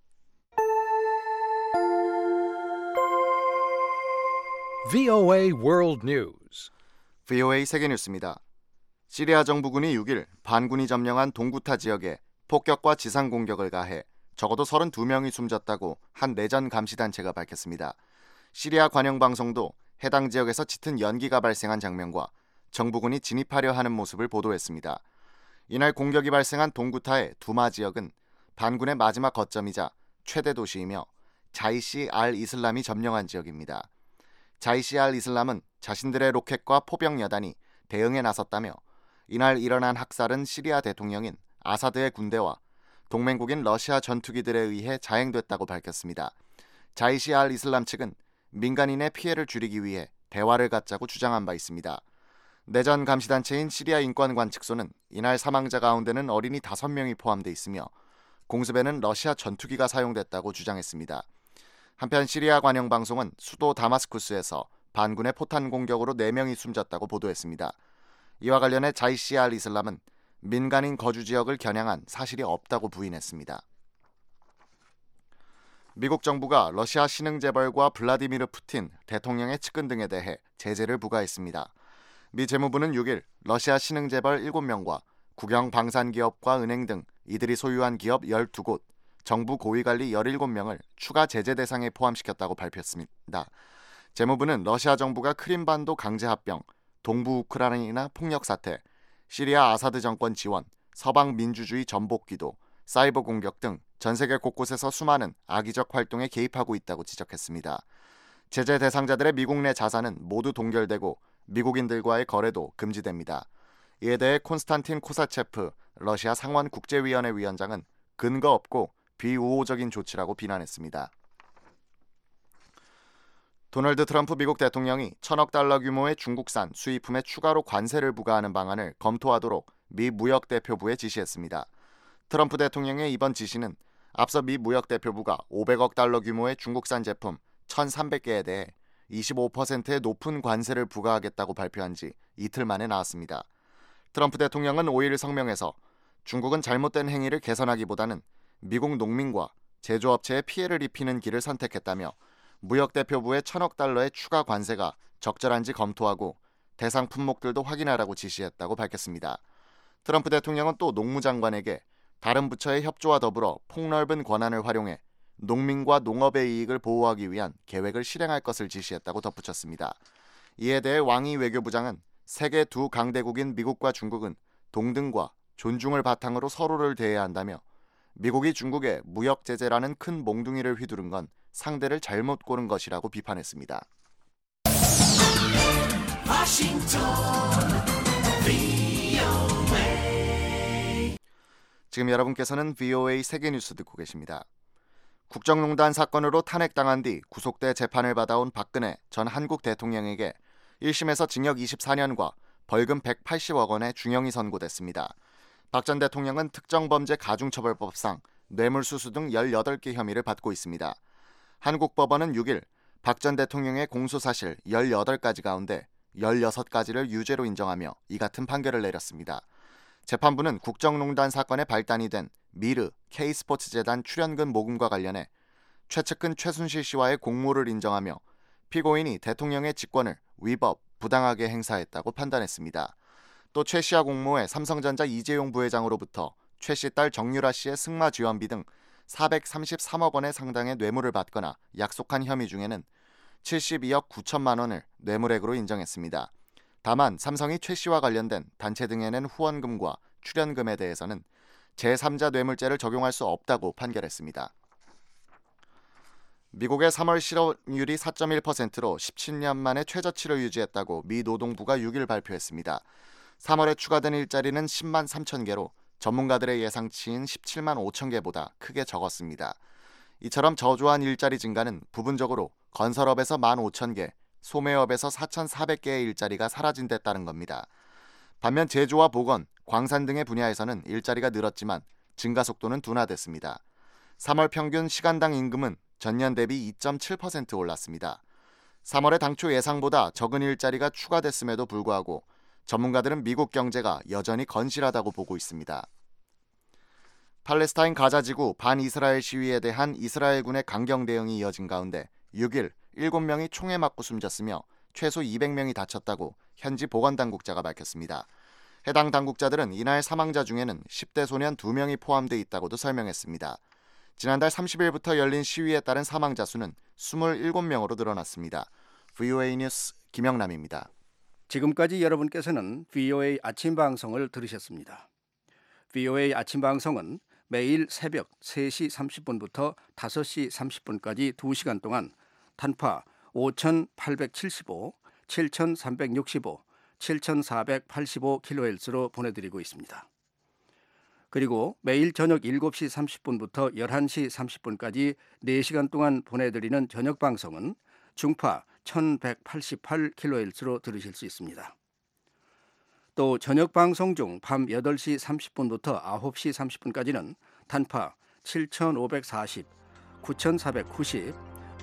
VOA World News. VOA 세계 뉴스입니다. 시리아 정부군이 6일 반군이 점령한 동구타 지역에 폭격과 지상 공격을 가해 적어도 32명이 숨졌다고 한 내전 감시단체가 밝혔습니다. 시리아 관영방송도 해당 지역에서 짙은 연기가 발생한 장면과 정부군이 진입하려 하는 모습을 보도했습니다. 이날 공격이 발생한 동구타의 두마 지역은 반군의 마지막 거점이자 최대 도시이며 자이시 알 이슬람이 점령한 지역입니다. 자이시 알 이슬람은 자신들의 로켓과 포병 여단이 대응에 나섰다며 이날 일어난 학살은 시리아 대통령인 아사드의 군대와 동맹국인 러시아 전투기들에 의해 자행됐다고 밝혔습니다. 자이시 알 이슬람 측은 민간인의 피해를 줄이기 위해 대화를 갖자고 주장한 바 있습니다. 내전 감시단체인 시리아 인권관측소는 이날 사망자 가운데는 어린이 5명이 포함돼 있으며 공습에는 러시아 전투기가 사용됐다고 주장했습니다. 한편 시리아 관영방송은 수도 다마스쿠스에서 반군의 포탄 공격으로 4명이 숨졌다고 보도했습니다. 이와 관련해 자이시 알 이슬람은 민간인 거주 지역을 겨냥한 사실이 없다고 부인했습니다. 미국 정부가 러시아 신흥재벌과 블라디미르 푸틴 대통령의 측근 등에 대해 제재를 부과했습니다. 미 재무부는 6일 러시아 신흥재벌 7명과 국영 방산기업과 은행 등 이들이 소유한 기업 12곳, 정부 고위관리 17명을 추가 제재 대상에 포함시켰다고 발표했습니다. 재무부는 러시아 정부가 크림반도 강제합병, 동부 우크라이나 폭력 사태, 시리아 아사드 정권 지원, 서방 민주주의 전복기도, 사이버 공격 등 전 세계 곳곳에서 수많은 악의적 활동에 개입하고 있다고 지적했습니다. 제재 대상자들의 미국 내 자산은 모두 동결되고 미국인들과의 거래도 금지됩니다. 이에 대해 콘스탄틴 코사체프 러시아 상원국제위원회 위원장은 근거 없고 비우호적인 조치라고 비난했습니다. 도널드 트럼프 미국 대통령이 1,000억 달러 규모의 중국산 수입품에 추가로 관세를 부과하는 방안을 검토하도록 미 무역대표부에 지시했습니다. 트럼프 대통령의 이번 지시는 앞서 미 무역대표부가 500억 달러 규모의 중국산 제품 1,300개에 대해 25%의 높은 관세를 부과하겠다고 발표한 지 이틀 만에 나왔습니다. 트럼프 대통령은 5일 성명에서 중국은 잘못된 행위를 개선하기보다는 미국 농민과 제조업체에 피해를 입히는 길을 선택했다며 무역대표부의 1,000억 달러의 추가 관세가 적절한지 검토하고 대상 품목들도 확인하라고 지시했다고 밝혔습니다. 트럼프 대통령은 또 농무장관에게 다른 부처의 협조와 더불어 폭넓은 권한을 활용해 농민과 농업의 이익을 보호하기 위한 계획을 실행할 것을 지시했다고 덧붙였습니다. 이에 대해 왕이 외교부장은 세계 두 강대국인 미국과 중국은 동등과 존중을 바탕으로 서로를 대해야 한다며 미국이 중국에 무역 제재라는 큰 몽둥이를 휘두른 건 상대를 잘못 고른 것이라고 비판했습니다. 지금 여러분께서는 VOA 세계뉴스 듣고 계십니다. 국정농단 사건으로 탄핵당한 뒤 구속돼 재판을 받아온 박근혜 전 한국 대통령에게 1심에서 징역 24년과 벌금 180억 원의 중형이 선고됐습니다. 박 전 대통령은 특정범죄 가중처벌법상 뇌물수수 등 18개 혐의를 받고 있습니다. 한국 법원은 6일 박 전 대통령의 공소사실 18가지 가운데 16가지를 유죄로 인정하며 이 같은 판결을 내렸습니다. 재판부는 국정농단 사건의 발단이 된 미르 K스포츠재단 출연금 모금과 관련해 최측근 최순실 씨와의 공모를 인정하며 피고인이 대통령의 직권을 위법, 부당하게 행사했다고 판단했습니다. 또 최 씨와 공모해 삼성전자 이재용 부회장으로부터 최 씨 딸 정유라 씨의 승마 지원비 등 433억 원의 상당의 뇌물을 받거나 약속한 혐의 중에는 72억 9천만 원을 뇌물액으로 인정했습니다. 다만 삼성이 최 씨와 관련된 단체 등에 낸 후원금과 출연금에 대해서는 제3자 뇌물죄를 적용할 수 없다고 판결했습니다. 미국의 3월 실업률이 4.1%로 17년 만에 최저치를 유지했다고 미 노동부가 6일 발표했습니다. 3월에 추가된 일자리는 10만 3천 개로 전문가들의 예상치인 17만 5천 개보다 크게 적었습니다. 이처럼 저조한 일자리 증가는 부분적으로 건설업에서 1만 5천 개, 소매업에서 4,400개의 일자리가 사라진 데 따른 겁니다. 반면 제조와 보건, 광산 등의 분야에서는 일자리가 늘었지만 증가 속도는 둔화됐습니다. 3월 평균 시간당 임금은 전년 대비 2.7% 올랐습니다. 3월에 당초 예상보다 적은 일자리가 추가됐음에도 불구하고 전문가들은 미국 경제가 여전히 건실하다고 보고 있습니다. 팔레스타인 가자지구 반이스라엘 시위에 대한 이스라엘군의 강경 대응이 이어진 가운데 6일 7명이 총에 맞고 숨졌으며 최소 200명이 다쳤다고 현지 보건당국자가 밝혔습니다. 해당 당국자들은 이날 사망자 중에는 10대 소년 2명이 포함되어 있다고도 설명했습니다. 지난달 30일부터 열린 시위에 따른 사망자 수는 27명으로 늘어났습니다. VOA 뉴스 김영남입니다. 지금까지 여러분께서는 VOA 아침 방송을 들으셨습니다. VOA 아침 방송은 매일 새벽 3시 30분부터 5시 30분까지 2시간 동안 단파 5,875, 7,365, 7,485kHz로 보내드리고 있습니다. 그리고 매일 저녁 7시 30분부터 11시 30분까지 4시간 동안 보내드리는 저녁 방송은 중파 1,188kHz로 들으실 수 있습니다. 또 저녁 방송 중 밤 8시 30분부터 9시 30분까지는 단파 7,540, 9,490,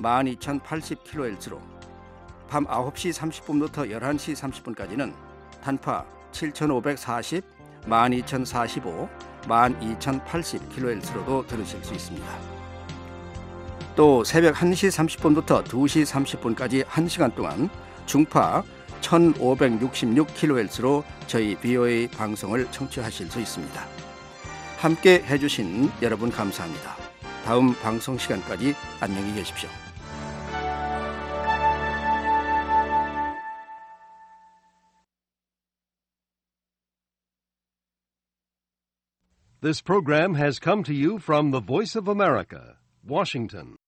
12,080kHz로 밤 9시 30분부터 11시 30분까지는 단파 7,540, 12,045, 12,080kHz로도 들으실 수 있습니다. 또 새벽 1시 30분부터 2시 30분까지 1시간 동안 중파 1,566kHz로 저희 VOA 방송을 청취하실 수 있습니다. 함께 해주신 여러분 감사합니다. 다음 방송 시간까지 안녕히 계십시오. This program has come to you from the Voice of America, Washington.